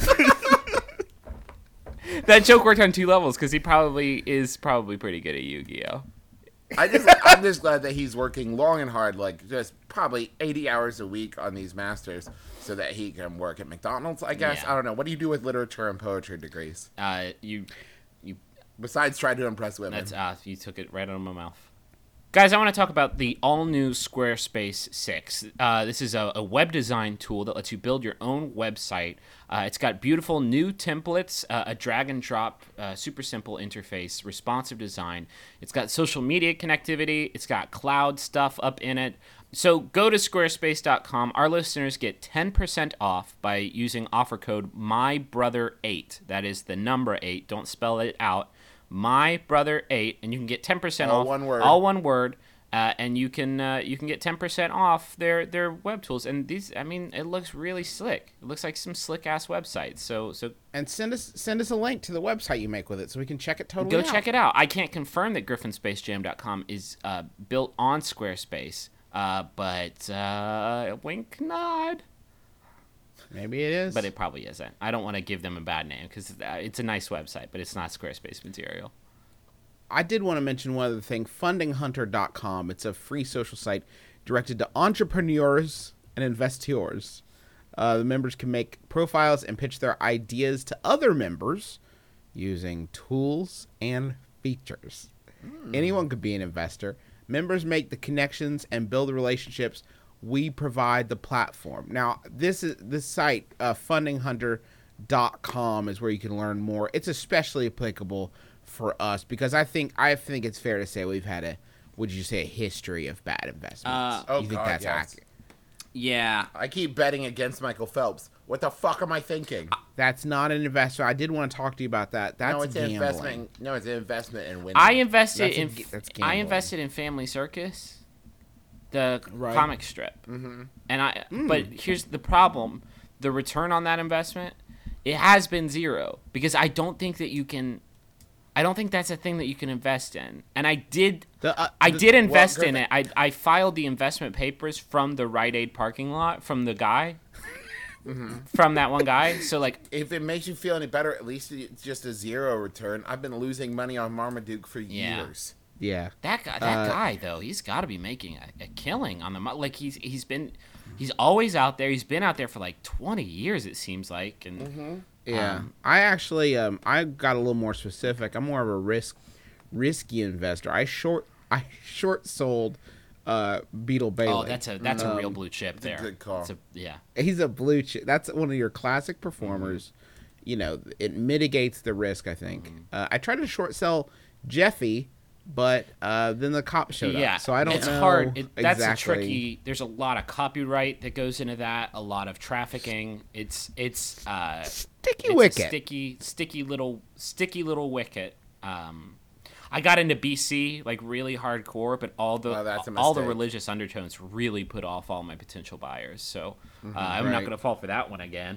that joke worked on 2 levels because he is probably pretty good at Yu-Gi-Oh. I'm just glad that he's working long and hard, like just probably 80 hours a week on these masters, so that he can work at McDonald's. I guess Yeah. I don't know. What do you do with literature and poetry degrees You besides try to impress women? That's you took it right out of my mouth. Guys, I want to talk about the all-new Squarespace 6. This is a web design tool that lets you build your own website. It's got beautiful new templates, a drag-and-drop, super simple interface, responsive design. It's got social media connectivity. It's got cloud stuff up in it. So go to squarespace.com. Our listeners get 10% off by using offer code MYBROTHER8. That is the number 8. Don't spell it out. MyBrother8, and you can get 10% All off. one word. All one word. And you can get 10% off their web tools. And these, I mean, it looks really slick. It looks like some slick ass websites. So And send us a link to the website you make with it so we can check it totally go out. check it out. I can't confirm that GriffinSpaceJam.com is built on Squarespace, but wink nod. Maybe it is. But it probably isn't. I don't want to give them a bad name because it's a nice website, but it's not Squarespace material. I did want to mention one other thing, fundinghunter.com. It's a free social site directed to entrepreneurs and investors. The members can make profiles and pitch their ideas to other members using tools and features. Anyone could be an investor. Members make the connections and build the relationships. We provide the platform. Now, this site, fundinghunter.com, is where you can learn more. It's especially applicable for us because I think it's fair to say we've had a history of bad investments. Oh, you think God, that's yes. accurate? Yeah. I keep betting against Michael Phelps. What the fuck am I thinking? That's not an investment. I did want to talk to you about that. That's no, it's an gambling. investment. No, it's an investment in winning. I invested That's I gambling. invested in Family Circus, the Right. comic strip, and But here's the problem: the return on that investment, it has been 0 because I don't think that you can. I don't think that's a thing that you can invest in, and I did. I did invest in it. I filed the investment papers from the Rite Aid parking lot from the guy, from that one guy. So like, If it makes you feel any better, at least it's just a 0 return. I've been losing money on Marmaduke for Yeah. years. Yeah. that guy though, he's got to be making a killing on the like he's always out there. He's been out there for like 20 years it seems like, and Yeah, I actually I got a little more specific. I'm more of a risky investor. I short sold Beetle Bailey. oh, that's a real blue chip there. good call. Yeah. He's a blue chip. That's one of your classic performers. You know, it mitigates the risk. I think. I tried to short sell Jeffy, but then the cops showed Yeah, up. So I don't it's know. hard. That's exactly. a tricky. There's a lot of copyright that goes into that. A lot of trafficking. It's Sticky it's wicket. a sticky little wicket. I got into BC like really hardcore, but all the Well, that's a all the mistake. religious undertones really put off all my potential buyers. So I'm Right. not going to fall for that one again.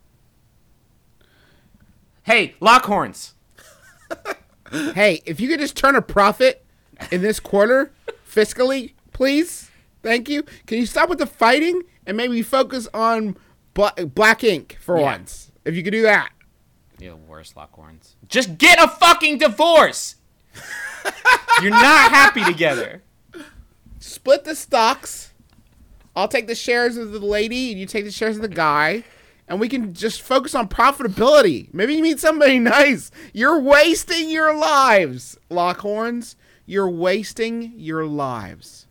Hey, Lockhorns. Hey, if you could just turn a profit in this quarter fiscally, please. Thank you. Can you stop with the fighting and maybe focus on Black Ink for Yeah. once? If you could do that. You're worse, Lockhorns. Just get a fucking divorce. You're not happy together. Split the stocks. I'll take the shares of the lady and you take the shares of the guy. And we can just focus on profitability. Maybe you meet somebody nice. You're wasting your lives, Lockhorns. You're wasting your lives.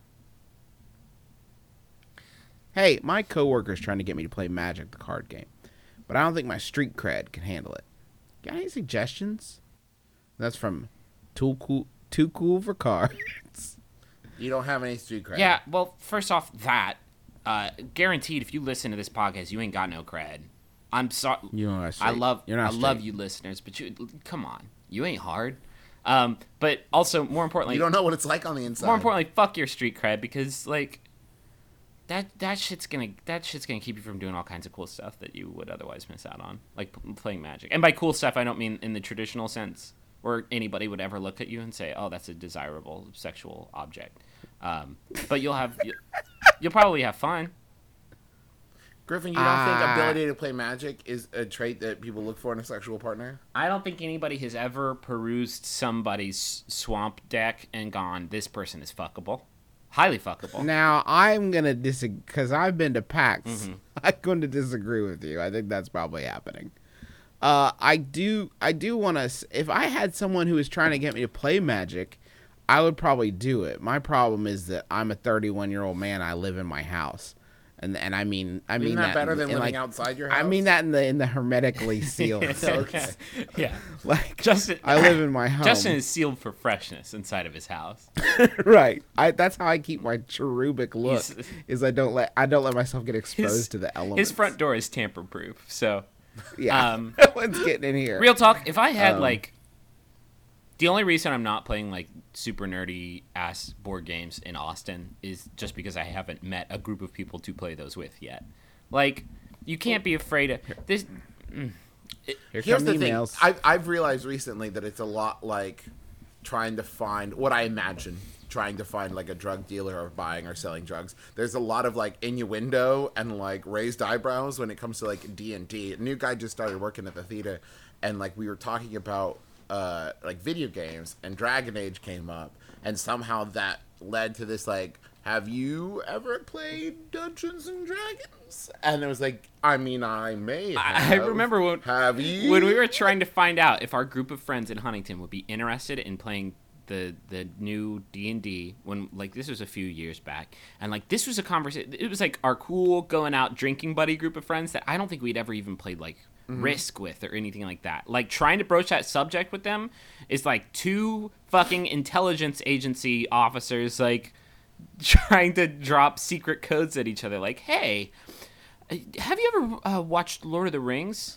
Hey, my coworker's trying to get me to play Magic, the card game. But I don't think my street cred can handle it. Got any suggestions? That's from Too Cool for Cards. You don't have any street cred. Yeah, well, first off, guaranteed, if you listen to this podcast, you ain't got no cred. I'm sorry. You know what I love You're not love straight. you listeners, but you come on, you ain't hard. But also more importantly, You don't know what it's like on the inside. more importantly, fuck your street cred because like that shit's gonna keep you from doing all kinds of cool stuff that you would otherwise miss out on, like playing Magic. And by cool stuff, I don't mean in the traditional sense where anybody would ever look at you and say, "Oh, that's a desirable sexual object." But you'll probably have fun. Griffin, you don't think ability to play Magic is a trait that people look for in a sexual partner? I don't think anybody has ever perused somebody's swamp deck and gone, "This person is fuckable." Highly fuckable. Now, I'm going to disagree, because I've been to PAX. Mm-hmm. I'm going to disagree with you. I think that's probably happening. I do want to, if I had someone who was trying to get me to play Magic, I would probably do it. My problem is that I'm a 31-year-old man. I live in my house. And I mean Isn't that better than in, living like, outside your house? I mean that in the hermetically sealed sense. Yeah. Like, Justin, I live in my home. Justin is sealed for freshness inside of his house. Right. That's how I keep my cherubic look. He's- Is I don't let myself get exposed to the elements. His front door is tamper-proof, so... Yeah. Um, No one's getting in here. Real talk, if I had, like... The only reason I'm not playing, like, super nerdy-ass board games in Austin is just because I haven't met a group of people to play those with yet. Like, you can't be afraid of... This... Here Here's come the emails. thing. I've realized recently that it's a lot like trying to find what I imagine trying to find like a drug dealer or buying or selling drugs. There's a lot of like innuendo and like raised eyebrows when it comes to like D&D. A new guy just started working at the theater, and like we were talking about like video games, and Dragon Age came up, and somehow that led to this like, have you ever played Dungeons and Dragons? And it was like, I mean, I may have. I remember when... Have you? When we were trying to find out if our group of friends in Huntington would be interested in playing the new D&D, when like this was a few years back, and like this was a conversation, it was like our cool going out drinking buddy group of friends that I don't think we'd ever even played like Risk with or anything like that. Like trying to broach that subject with them is like two fucking intelligence agency officers like trying to drop secret codes at each other, like, hey, have you ever watched Lord of the Rings?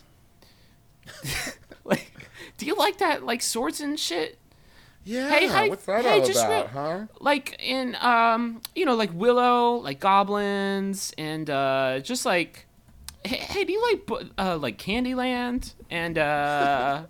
Like, do you like that, like, swords and shit? Yeah, Hey, what's that hey, all just about, real- huh? Like in, like Willow, like goblins, and just like, hey, do you like Candyland? And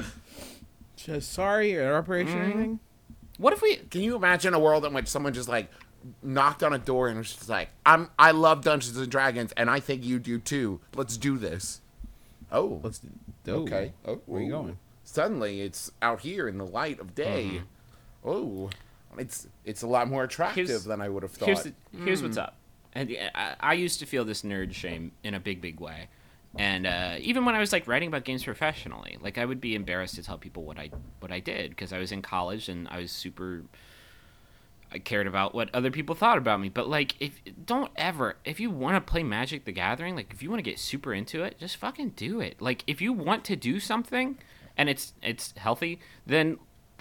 Just sorry, operation or anything? what if we? Can you imagine a world in which someone just like knocked on a door and was just like, I love Dungeons and Dragons, and I think you do too. Let's do this. Oh, Let's. okay. Oh, where you going? Suddenly, it's out here in the light of day. Oh, it's a lot more attractive Here's- than I would have thought. Here's what's up. And I used to feel this nerd shame in a big way. And even when I was like writing about games professionally, like I would be embarrassed to tell people what I did because I was in college and I cared about what other people thought about me. But like, if you want to play Magic the Gathering, like if you want to get super into it, just fucking do it. Like if you want to do something and it's healthy, then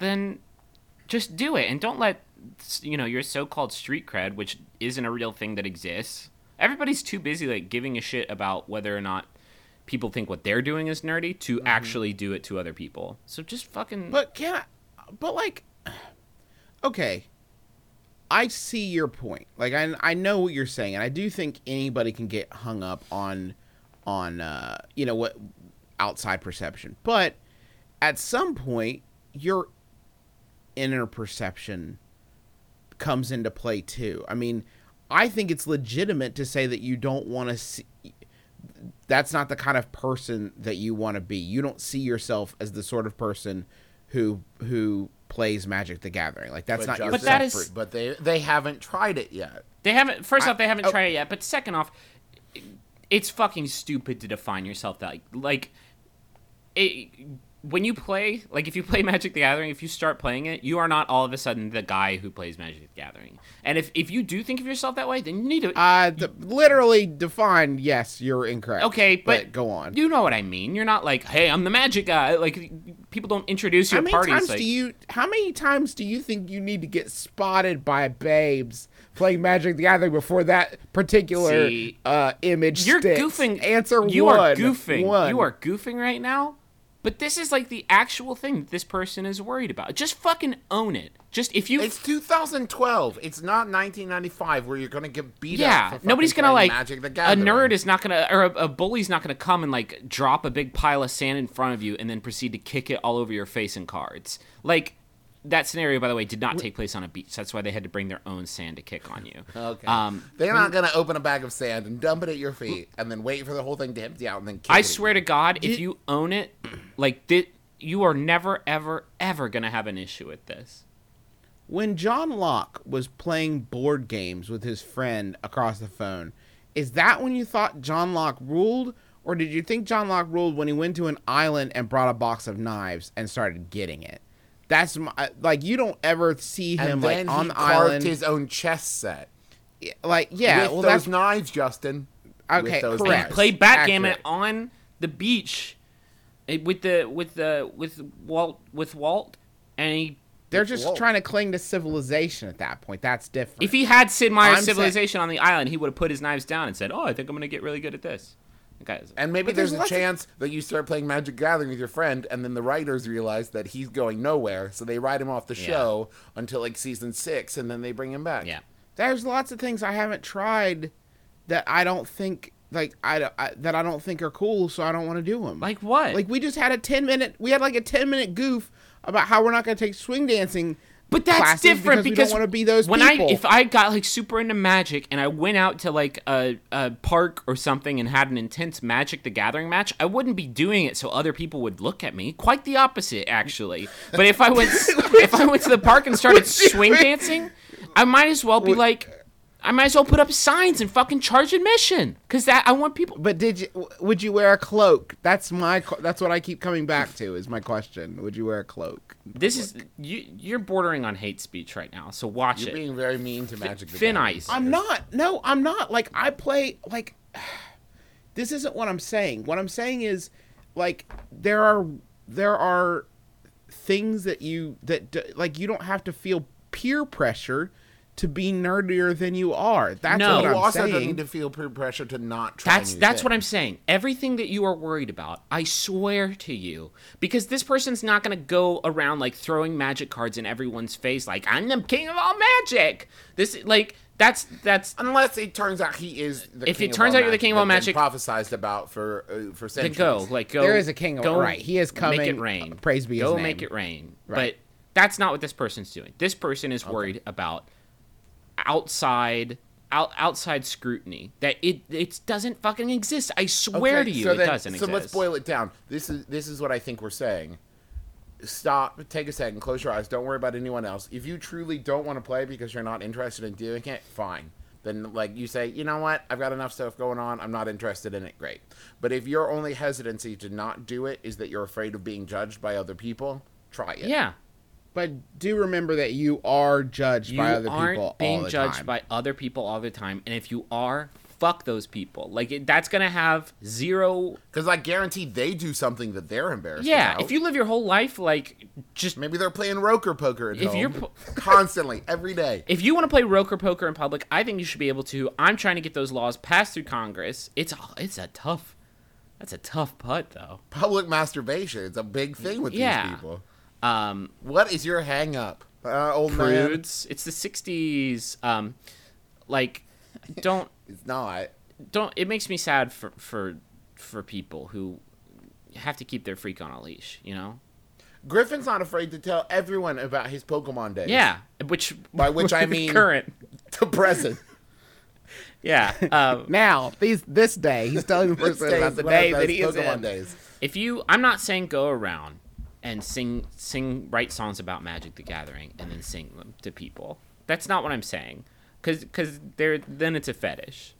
just do it, and don't let your so-called street cred, which isn't a real thing that exists. Everybody's too busy like giving a shit about whether or not people think what they're doing is nerdy to actually do it to other people. So just fucking. But like, okay, I see your point. Like, I know what you're saying, and I do think anybody can get hung up on what outside perception. But at some point, your inner perception comes into play too. I mean, I think it's legitimate to say that you don't want to see. That's not the kind of person that you want to be. You don't see yourself as the sort of person who plays Magic the Gathering. Like, that's not your But that is- self- But they haven't tried it yet. They haven't. First off, they haven't tried it yet. But second off, it's fucking stupid to define yourself that when you play, like if you play Magic the Gathering, if you start playing it, you are not all of a sudden the guy who plays Magic the Gathering. And if you do think of yourself that way, then you need to. Literally defined, yes, you're incorrect. Okay, but go on. You know what I mean. You're not like, hey, I'm the Magic guy. Like people don't introduce you How at many parties. times Like, how many times do you think you need to get spotted by babes playing Magic the Gathering before that particular See, image you're sticks? goofing. Answer you one. are goofing. One. You are goofing right now. But this is like the actual thing that this person is worried about. Just fucking own it. Just if you. It's 2012. It's not 1995 where you're gonna get beat up. Yeah, For fucking nobody's gonna playing like. Magic the A Gathering. nerd is not gonna, or a bully's not gonna come and like drop a big pile of sand in front of you and then proceed to kick it all over your face in cards. Like that scenario, by the way, did not take place on a beach. That's why they had to bring their own sand to kick on you. Okay. They're not gonna open a bag of sand and dump it at your feet and then wait for the whole thing to empty out and then. Kick I it at swear you. to God, if you own it, like you are never, ever, ever gonna have an issue with this. When John Locke was playing board games with his friend across the phone, is that when you thought John Locke ruled? Or did you think John Locke ruled when he went to an island and brought a box of knives and started getting it? That's like, you don't ever see him And like then on he the carved island. his own chess set. Like, yeah, with well, those that's knives, Justin. Okay, With those correct. knives. Play backgammon Accurate. on the beach with Walt, and he. they're just Whoa. trying to cling to civilization at that point. That's different. If he had Sid Meier's I'm Civilization on the island, he would have put his knives down and said, "Oh, I think I'm gonna get really good at this." Guys, And maybe But there's there's a lots of- chance that you start playing Magic Gathering with your friend, and then the writers realize that he's going nowhere, so they write him off the show until like season 6, and then they bring him back. yeah. There's lots of things I haven't tried that I don't think that I don't think are cool, so I don't want to do them. Like what? Like we just had a 10-minute goof about how we're not going to take swing dancing. But that's classes different we because don't want to be those when people. if I got like super into Magic and I went out to like a park or something and had an intense Magic the Gathering match, I wouldn't be doing it so other people would look at me. Quite the opposite, actually. But if I went to the park and started swing dancing, I might as well be like. I might as well put up signs and fucking charge admission, because I want people. But would you wear a cloak? That's what I keep coming back to. Is my question. Would you wear a cloak? This is you're bordering on hate speech right now, so watch You're it. being very mean to Magic the Thin Gathering. Ice. I'm not. No, I'm not. Like, I play, like, this isn't what I'm saying. What I'm saying is, like, there are things that you don't have to feel peer pressure to be nerdier than you are. That's No. what You I'm also don't saying. need to feel peer pressure to not try That's what I'm saying. Everything that you are worried about, I swear to you, because this person's not going to go around like throwing magic cards in everyone's face like I'm the king of all magic. This like that's Unless it turns out he is the If king it of turns all out you're the king of all that's been magic- prophesized about for centuries. go. There is a king of- go right, he is coming, Make it rain. praise be his Go name. make it rain. Right. But that's not what this person's doing. This person is worried about outside scrutiny that it doesn't fucking exist. I swear to you, it doesn't exist. So let's boil it down. This is what I think we're saying. Stop, take a second, close your eyes, don't worry about anyone else. If you truly don't want to play because you're not interested in doing it, fine. Then like you say, you know what, I've got enough stuff going on, I'm not interested in it, great. But if your only hesitancy to not do it is that you're afraid of being judged by other people, try it. Yeah. But do remember that you are judged by other aren't people being all the judged time. by other people all the time, and if you are, fuck those people. Like that's gonna have zero. Because I guarantee they do something that they're embarrassed Yeah, about. if you live your whole life like just Maybe they're playing Roker Poker at If home. you're constantly, every day. if you want to play Roker Poker in public, I think you should be able to. I'm trying to get those laws passed through Congress. That's a tough putt though. Public masturbation, it's a big thing with Yeah. these people. Um, What is your hang up? Old man. prudes. It's the 60s. Like, don't It's not. it makes me sad for people who have to keep their freak on a leash, you know? Griffin's not afraid to tell everyone about his Pokemon days. Yeah, which By which I mean current. the present. Yeah. Now, this day, he's telling the person Days, about the one of day those that he is Pokemon in. days. If you, I'm not saying go around and write songs about Magic the Gathering and then sing them to people. That's not what I'm saying, because then it's a fetish.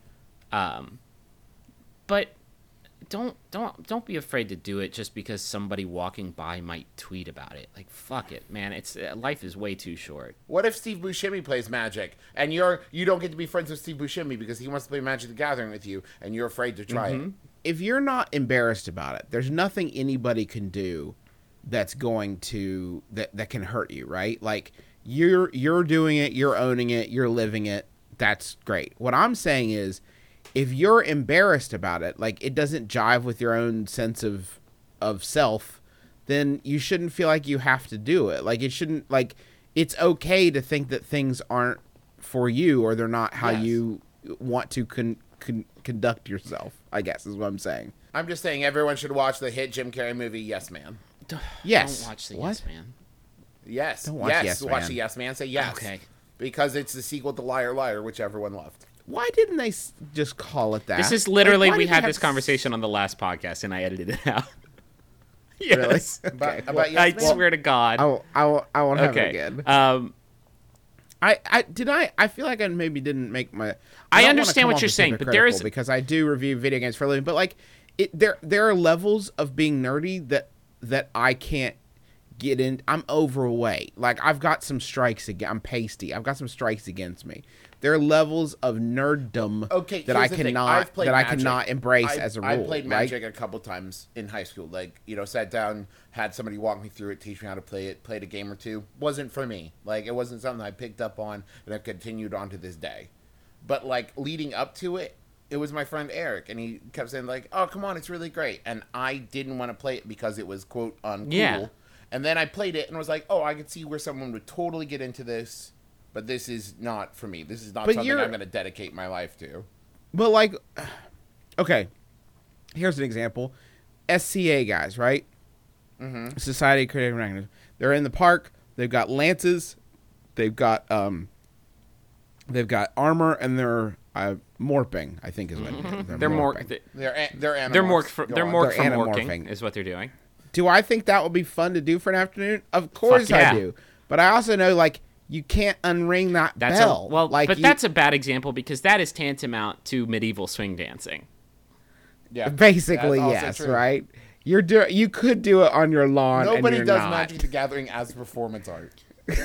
But don't be afraid to do it just because somebody walking by might tweet about it. Like, fuck it, man. It's life is way too short. What if Steve Buscemi plays Magic and you don't get to be friends with Steve Buscemi because he wants to play Magic the Gathering with you and you're afraid to try it? If you're not embarrassed about it, there's nothing anybody can do that's going to that can hurt you, right? Like you're doing it, you're owning it, you're living it. That's great. What I'm saying is, if you're embarrassed about it, like it doesn't jive with your own sense of self, then you shouldn't feel like you have to do it. Like it shouldn't, like it's okay to think that things aren't for you or they're not how Yes. you want to conduct yourself, I guess is what I'm saying. I'm just saying everyone should watch the hit Jim Carrey movie Yes Man. Yes. Don't watch the What? Yes Man. Yes. Don't watch yes. Yes Watch Man. the Yes Man. Say yes. Okay. Because it's the sequel to Liar Liar, which everyone loved. Why didn't they just call it that? This is literally, Like, why we did you had have this to conversation on the last podcast, and I edited it out. Really? Yes. About I Yes Man? swear to God. I won't have it Okay. again. I feel like I maybe didn't make my. I don't wanna understand come what off you're as saying, but there is- hypocritical because I do review video games for a living. But like, there are levels of being nerdy that I can't get in. I'm overweight. Like I've got some strikes again. I'm pasty. I've got some strikes against me. There are levels of nerddom Okay, that I here's the thing. cannot I've played Magic. embrace as a rule. I played right? Magic a couple times in high school. Like, sat down, had somebody walk me through it, teach me how to play it, played a game or two. Wasn't for me. Like, it wasn't something I picked up on and I've continued on to this day. But, like, leading up to it, it was my friend Eric, and he kept saying, like, oh, come on, it's really great. And I didn't want to play it because it was, quote, uncool. Yeah. And then I played it and was like, oh, I could see where someone would totally get into this. But this is not for me. This is not But something you're- I'm going to dedicate my life to. But like, okay, here's an example. SCA guys, right? Mm-hmm. Society of Creative Recognition. They're in the park. They've got lances. They've got armor, and they're morphing. I think is what it is. They're more. morphing. They're They're animals. more. Go They're on. more They're from anamorphing. working, is what they're doing. Do I think that would be fun to do for an afternoon? Of course Fuck yeah. I do. But I also know like you can't unring that That's bell. but you, that's a bad example because that is tantamount to medieval swing dancing. Yeah, basically that's also yes, true. right? You could do it on your lawn. Nobody and you're does not. Magic the Gathering as performance art.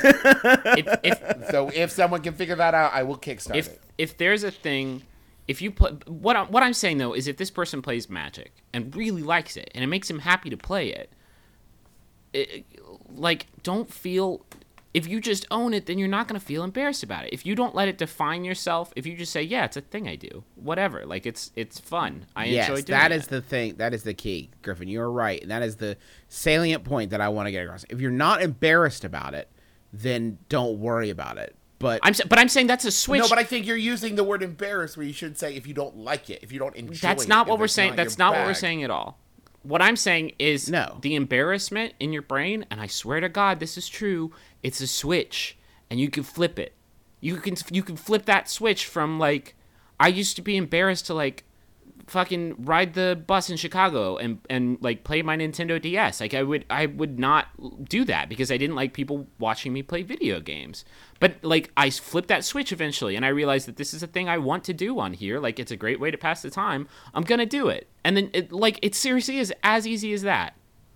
if So if someone can figure that out, I will kickstart it. if there's a thing, if you play, what I'm saying though is if this person plays Magic and really likes it and it makes him happy to play it, like don't feel. If you just own it, then you're not going to feel embarrassed about it. If you don't let it define yourself, if you just say, yeah, it's a thing I do, whatever, like it's fun. I enjoy doing that it. is the thing. That is the key, Griffin. You're right, and that is the salient point that I want to get across. If you're not embarrassed about it, then don't worry about it. But I'm saying that's a switch. No, but I think you're using the word embarrassed where you should say if you don't like it, if you don't enjoy That's it. not if what we're it's saying. not That's your not what we're bag. saying at all. What I'm saying is No. the embarrassment in your brain, and I swear to God, this is true. It's a switch, and you can flip it. You can flip that switch from like, I used to be embarrassed to like, fucking ride the bus in Chicago and like play my Nintendo DS. Like I would not do that because I didn't like people watching me play video games. But like I flipped that switch eventually and I realized that this is a thing I want to do on here. Like it's a great way to pass the time. I'm going to do it. And then it seriously is as easy as that.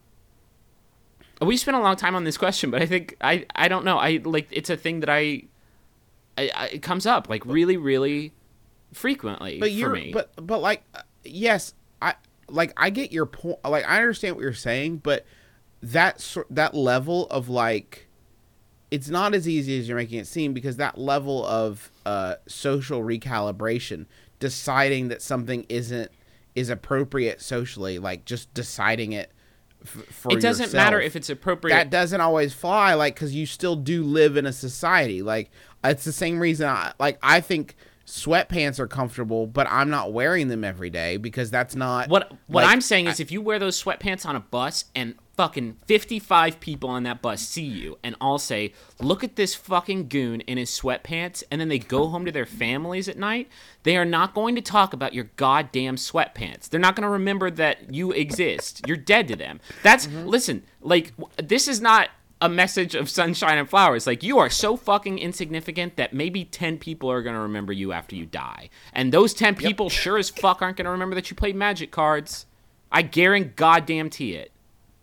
We spent a long time on this question, but I think I don't know. I like it's a thing that I it comes up like really really frequently but for you're me. but like yes, I get your point. Like I understand what you're saying, but that level of like it's not as easy as you're making it seem because that level of social recalibration, deciding that something is appropriate socially, like just deciding it for It doesn't matter yourself. if it's appropriate. That doesn't always fly, like, because you still do live in a society. Like, it's the same reason I think sweatpants are comfortable, but I'm not wearing them every day because that's not What like, I'm saying is, if you wear those sweatpants on a bus and fucking 55 people on that bus see you and all say, "Look at this fucking goon in his sweatpants," and then they go home to their families at night, they are not going to talk about your goddamn sweatpants. They're not going to remember that you exist. You're dead to them. That's listen, like this is not a message of sunshine and flowers. Like, you are so fucking insignificant that maybe 10 people are going to remember you after you die. And those 10 people sure as fuck aren't going to remember that you played Magic cards. I guarantee it.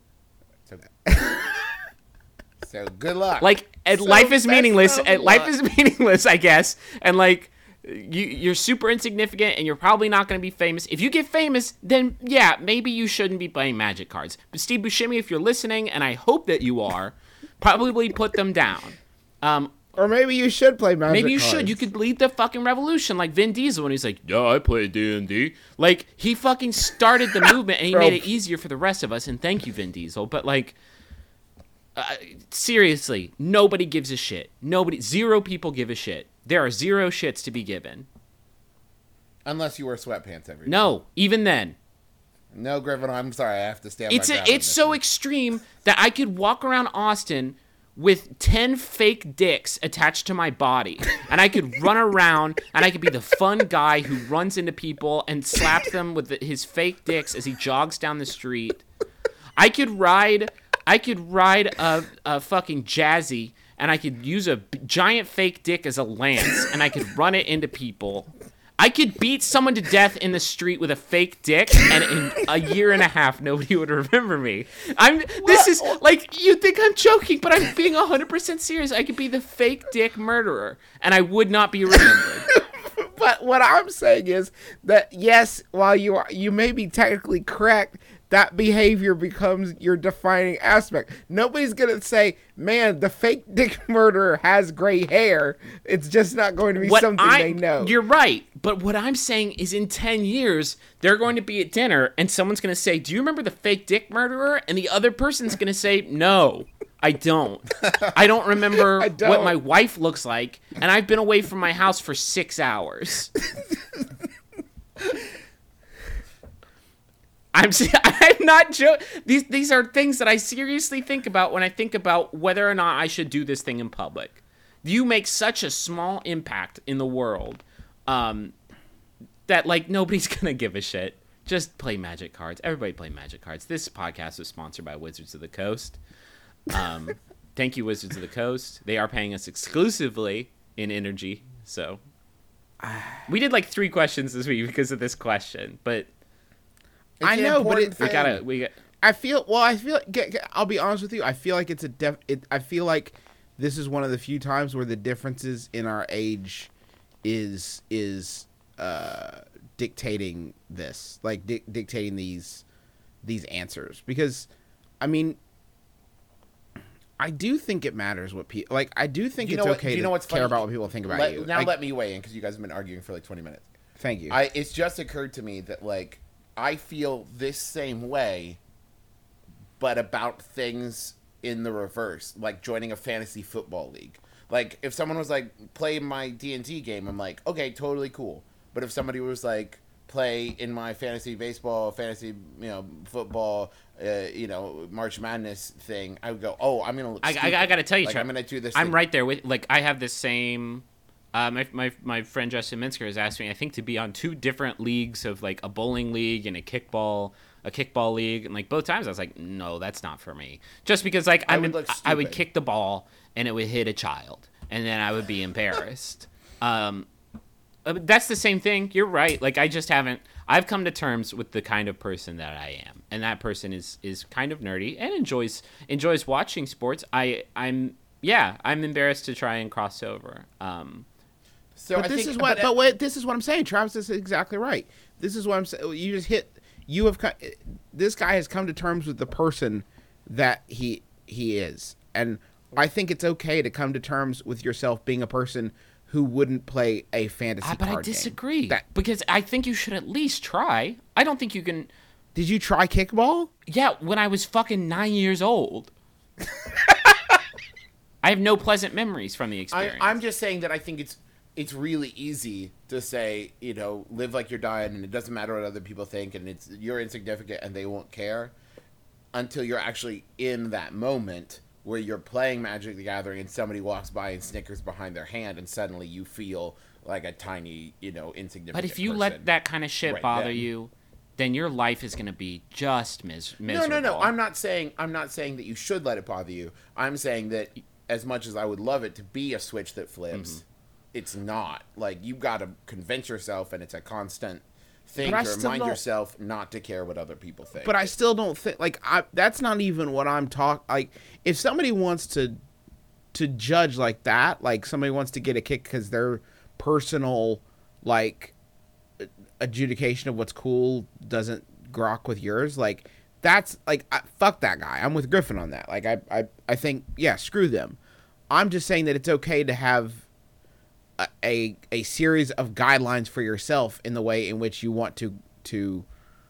So good luck. Like, and So life is best meaningless. of And life luck. is meaningless, I guess. And, like, you're super insignificant and you're probably not going to be famous. If you get famous, then, yeah, maybe you shouldn't be playing Magic cards. But Steve Buscemi, if you're listening, and I hope that you are, probably put them down. or maybe you should play Magic Maybe you cards. should. You could lead the fucking revolution like Vin Diesel when he's like, "Yeah, I play D&D." Like, he fucking started the movement and he made it easier for the rest of us. And thank you, Vin Diesel. But, like, seriously, nobody gives a shit. Zero people give a shit. There are zero shits to be given. Unless you wear sweatpants every day. No, even then. No, Griffin, I'm sorry. I have to stand my ground on It's this so one. extreme that I could walk around Austin with 10 fake dicks attached to my body. And I could run around and I could be the fun guy who runs into people and slaps them with his fake dicks as he jogs down the street. I could ride a fucking Jazzy and I could use a giant fake dick as a lance and I could run it into people. I could beat someone to death in the street with a fake dick, and in a year and a half, nobody would remember me. This is, like, you think I'm joking, but I'm being 100% serious. I could be the fake dick murderer, and I would not be remembered. But what I'm saying is that, yes, while you may be technically correct, that behavior becomes your defining aspect. Nobody's going to say, man, the fake dick murderer has gray hair. It's just not going to be something they know. You're right, but what I'm saying is in 10 years, they're going to be at dinner, and someone's going to say, "Do you remember the fake dick murderer?" And the other person's going to say, "No, I don't. I don't remember I don't. what my wife looks like, and I've been away from my house for 6 hours." I'm not joking. These are things that I seriously think about when I think about whether or not I should do this thing in public. You make such a small impact in the world that, like, nobody's gonna give a shit. Just play Magic cards. Everybody play Magic cards. This podcast is sponsored by Wizards of the Coast. Thank you, Wizards of the Coast. They are paying us exclusively in energy. So we did like 3 questions this week because of this question, but I an know, but important we thing. got. I feel I'll be honest with you. I feel like I feel like this is one of the few times where the differences in our age is dictating this, like dictating these answers. Because, I mean, I do think it matters what people like. I do think it's okay to what's care funny? about what people think about you. Like, Let me weigh in because you guys have been arguing for like 20 minutes. thank you. It's just occurred to me that, like, I feel this same way, but about things in the reverse, like joining a fantasy football league. Like, if someone was like, play my D&D game, I'm like, okay, totally cool. But if somebody was like, play in my fantasy baseball, fantasy, football, March Madness thing, I would go, oh, I'm gonna look I stupid. got to tell you, like, Chuck, I'm gonna do this. I'm thing. right there with, like, I have the same. My friend Justin Minsker has asked me, I think, to be on 2 different leagues of, like, a bowling league and a kickball league, and, like, both times I was like, no, that's not for me. Just because, like, I would stupid. kick the ball and it would hit a child, and then I would be embarrassed. That's the same thing. You're right. Like, I've come to terms with the kind of person that I am, and that person is kind of nerdy and enjoys watching sports. I'm embarrassed to try and cross over. So But I this think, is what. But wait, this is what I'm saying. Travis is exactly right. This is what I'm saying. You just hit. You have. This guy has come to terms with the person that he is, and I think it's okay to come to terms with yourself being a person who wouldn't play a fantasy But card I disagree game. because I think you should at least try. I don't think you can. Did you try kickball? Yeah, when I was fucking 9 years old. I have no pleasant memories from the experience. I'm just saying that I think it's really easy to say, live like you're dying, and it doesn't matter what other people think, and you're insignificant, and they won't care, until you're actually in that moment where you're playing Magic the Gathering, and somebody walks by and snickers behind their hand, and suddenly you feel like a tiny, insignificant. But if you person. let that kind of shit Right bother then. you, then your life is going to be just miserable. No. I'm not saying that you should let it bother you. I'm saying that as much as I would love it to be a switch that flips, it's not. Like, you've got to convince yourself, and it's a constant thing But I to still remind don't- yourself not to care what other people think. But I still don't think that's not even what I'm talking. Like, if somebody wants to judge like that, like somebody wants to get a kick because their personal like adjudication of what's cool doesn't grok with yours, like that's like fuck that guy. I'm with Griffin on that. Like I think screw them. I'm just saying that it's okay to have a series of guidelines for yourself in the way in which you want to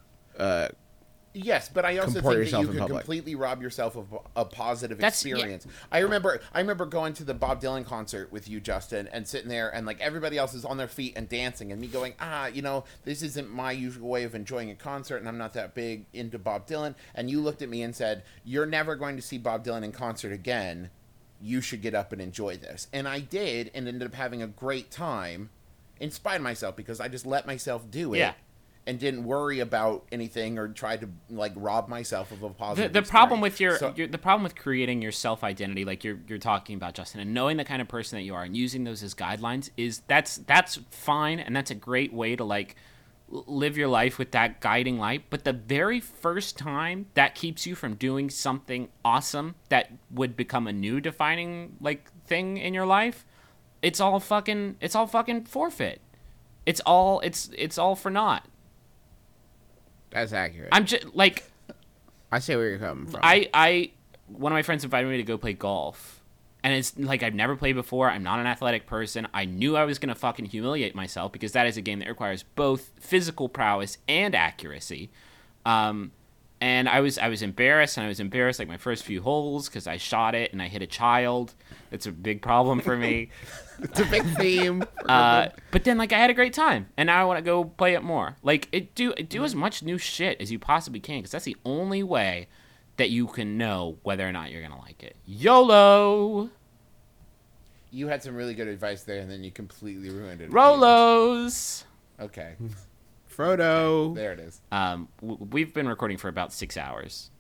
yes, but I also comport think that yourself you in can public. completely rob yourself of a positive That's- yeah. experience. I remember going to the Bob Dylan concert with you, Justin, and sitting there, and like everybody else is on their feet and dancing, and me going, this isn't my usual way of enjoying a concert, and I'm not that big into Bob Dylan. And you looked at me and said, "You're never going to see Bob Dylan in concert again. You should get up and enjoy this." And I did, and ended up having a great time, in spite of myself, because I just let myself do it. Yeah. And didn't worry about anything or try to like rob myself of a positive. The problem with experience. the problem with creating your self identity, like you're talking about, Justin, and knowing the kind of person that you are and using those as guidelines is that's fine, and that's a great way to like live your life with that guiding light. But the very first time that keeps you from doing something awesome that would become a new defining like thing in your life, it's all fucking forfeit. It's all for naught. That's accurate. I'm just like. I see where you're coming from. I one of my friends invited me to go play golf, and it's like I've never played before. I'm not an athletic person. I knew I was gonna fucking humiliate myself because that is a game that requires both physical prowess and accuracy. And I was embarrassed, and I was embarrassed like my first few holes because I shot it and I hit a child. It's a big problem for me. It's a big theme. But then like I had a great time, and now I want to go play it more. Like do as much new shit as you possibly can, because that's the only way that you can know whether or not you're gonna like it. YOLO, You had some really good advice there, and then you completely ruined it. Rolos. Okay, Frodo. there it is. We've been recording for about 6 hours.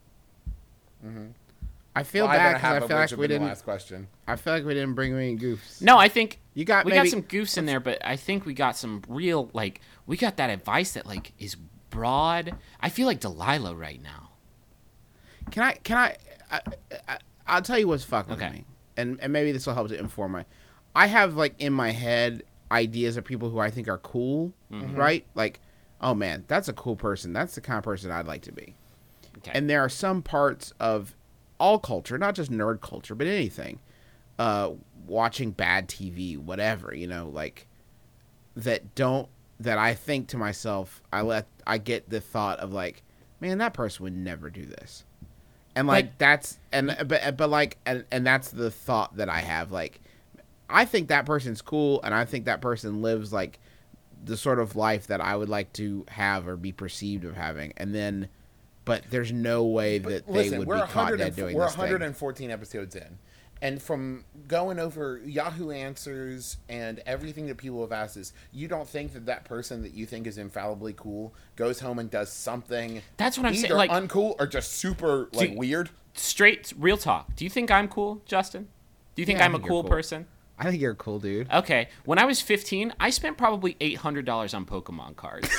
I feel 5 and bad a half because I of feel which like have we been the didn't. last question. I feel like we didn't bring any goofs. No, I think You got we maybe got some goofs in there, but I think we got some real like we got that advice that like is broad. I feel like Delilah right now. Can I'll tell you what's fucking with Okay. me, and maybe this will help to inform my. I have like in my head ideas of people who I think are cool, right? Like, oh man, that's a cool person. That's the kind of person I'd like to be. Okay. And there are some parts of all culture, not just nerd culture, but anything, watching bad TV, whatever, like that I think to myself, I get the thought of like, man, that person would never do this. And like But- that's but like and that's the thought that I have. Like, I think that person's cool, and I think that person lives like the sort of life that I would like to have or be perceived of having. And then, but there's no way that they would be caught dead doing we're this thing. 114 episodes in, and from going over Yahoo Answers and everything that people have asked us, you don't think that person that you think is infallibly cool goes home and does something That's what I'm saying, either like- uncool or just super like you- weird? Straight real talk. Do you think I'm cool, Justin? Do you think Yeah, I I'm a think you're cool cool. person? I think you're a cool dude. Okay. When I was 15, I spent probably $800 on Pokemon cards.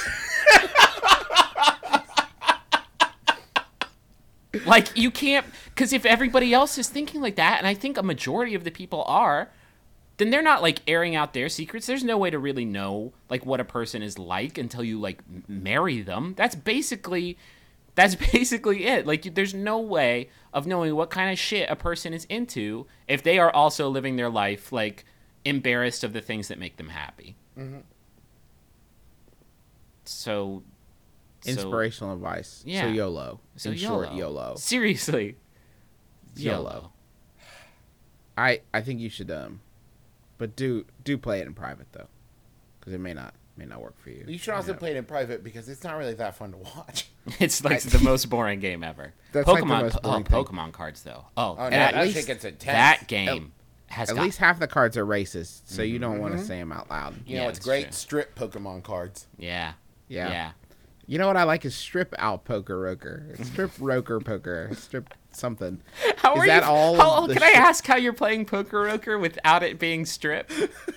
Like, you can't, because if everybody else is thinking like that, and I think a majority of the people are, then they're not like airing out their secrets. There's no way to really know like what a person is like until you like marry them. That's basically it. Like, there's no way of knowing what kind of shit a person is into if they are also living their life like embarrassed of the things that make them happy. So Inspirational advice. Yeah. So YOLO. So In short, YOLO. Seriously. YOLO. I think you should but do play it in private though, because it may not work for you. You should also play it in private because it's not really that fun to watch. It's like the most boring game ever. That's like the Pokemon, most boring thing. Pokemon cards though. Oh, Oh, no, that, that shit gets intense. that game has At got, least half the cards are racist, so you don't want to say them out loud. You Yeah, know what's that's great? true. Strip Pokemon cards. yeah. Yeah. You know what I like is strip out poker roker, strip roker poker, strip something. How Is are that you? all How, of the can I shit? ask how you're playing Poker Roker without it being stripped?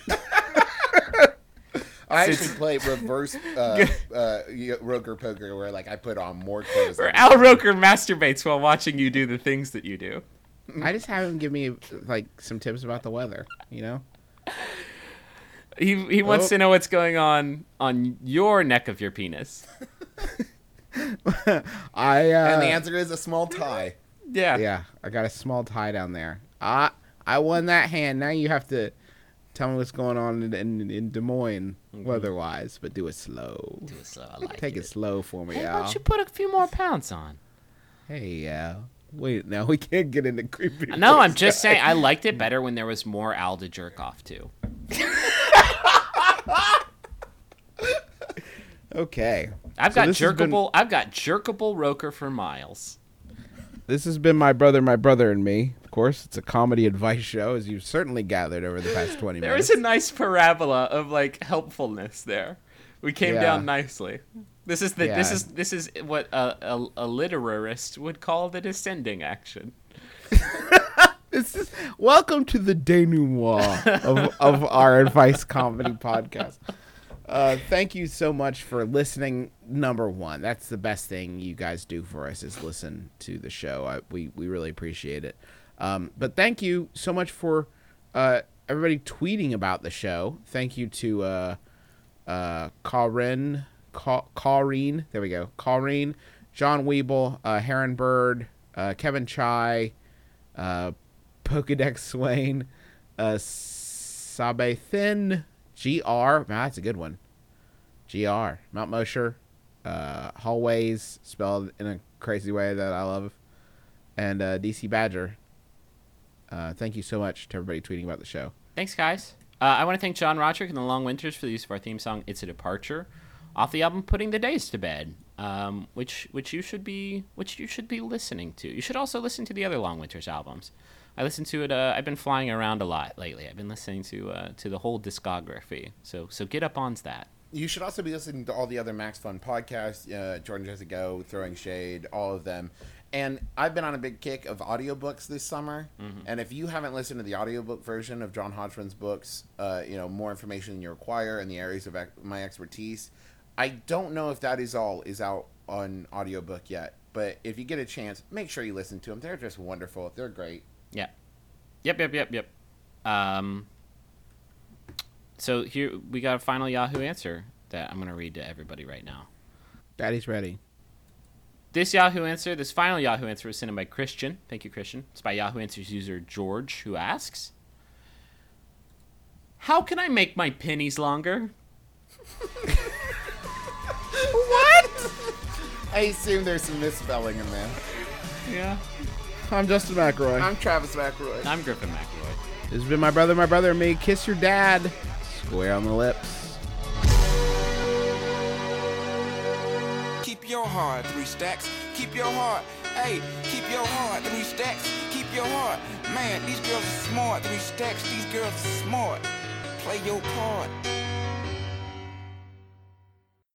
I actually play reverse Roker Poker where like I put on more clothes. Or Al Roker masturbates while watching you do the things that you do. I just have him give me like some tips about the weather. You know. He wants Oh. to know what's going on your neck of your penis. And the answer is a small tie. Yeah. Yeah, I got a small tie down there. I won that hand. Now you have to tell me what's going on in Des Moines weather-wise, but do it slow. So I like Take it slow for me, Hey, why Al. don't you put a few more pounds on? Hey, Al. Wait, now we can't get into creepy. No, I'm voice, just guys. saying I liked it better when there was more Al to jerk off to. Okay. I've So got this has been- jerkable Roker for miles. This has been My Brother, and Me. Of course, it's a comedy advice show, as you've certainly gathered over the past 20 There was minutes. a nice parabola of like helpfulness there. We came Yeah. down nicely. This is Yeah. this is what a literarist would call the descending action. Welcome to the denouement of our advice comedy podcast. Thank you so much for listening. Number one, that's the best thing you guys do for us is listen to the show. We really appreciate it. But thank you so much for everybody tweeting about the show. Thank you to Corinne, there we go, Corinne, John Weeble, Heron Bird, Kevin Chai, Pokedex Swain, Sabe Thin, GR, man, that's a good one. GR, Mount Mosher, Hallways, spelled in a crazy way that I love, and DC Badger. Thank you so much to everybody tweeting about the show. Thanks, guys. I want to thank John Roderick and the Long Winters for the use of our theme song "It's a Departure" off the album "Putting the Days to Bed," which you should be listening to. You should also listen to the other Long Winters albums. I listen to it. I've been flying around a lot lately. I've been listening to the whole discography. So get up on that. You should also be listening to all the other Max Fun podcasts, Jordan Jesse Go, Throwing Shade, all of them. And I've been on a big kick of audiobooks this summer. And if you haven't listened to the audiobook version of John Hodgman's books, More Information Than You Require in the areas of my expertise, I don't know if that is out on audiobook yet. But if you get a chance, make sure you listen to them. They're just wonderful. They're great. Yeah. Yep. So here we got a final Yahoo answer that I'm going to read to everybody right now. Daddy's ready. This final Yahoo answer was sent in by Christian. Thank you, Christian. It's by Yahoo Answers user George, who asks, "How can I make my pennies longer?" I assume there's some misspelling in there. Yeah. I'm Justin McElroy. I'm Travis McElroy. I'm Griffin McElroy. This has been My Brother, and Me. Kiss your dad. Square on the lips. Keep your heart, 3 stacks. Keep your heart. Hey, keep your heart, 3 stacks. Keep your heart. Man, these girls are smart, 3 stacks. These girls are smart. Play your part.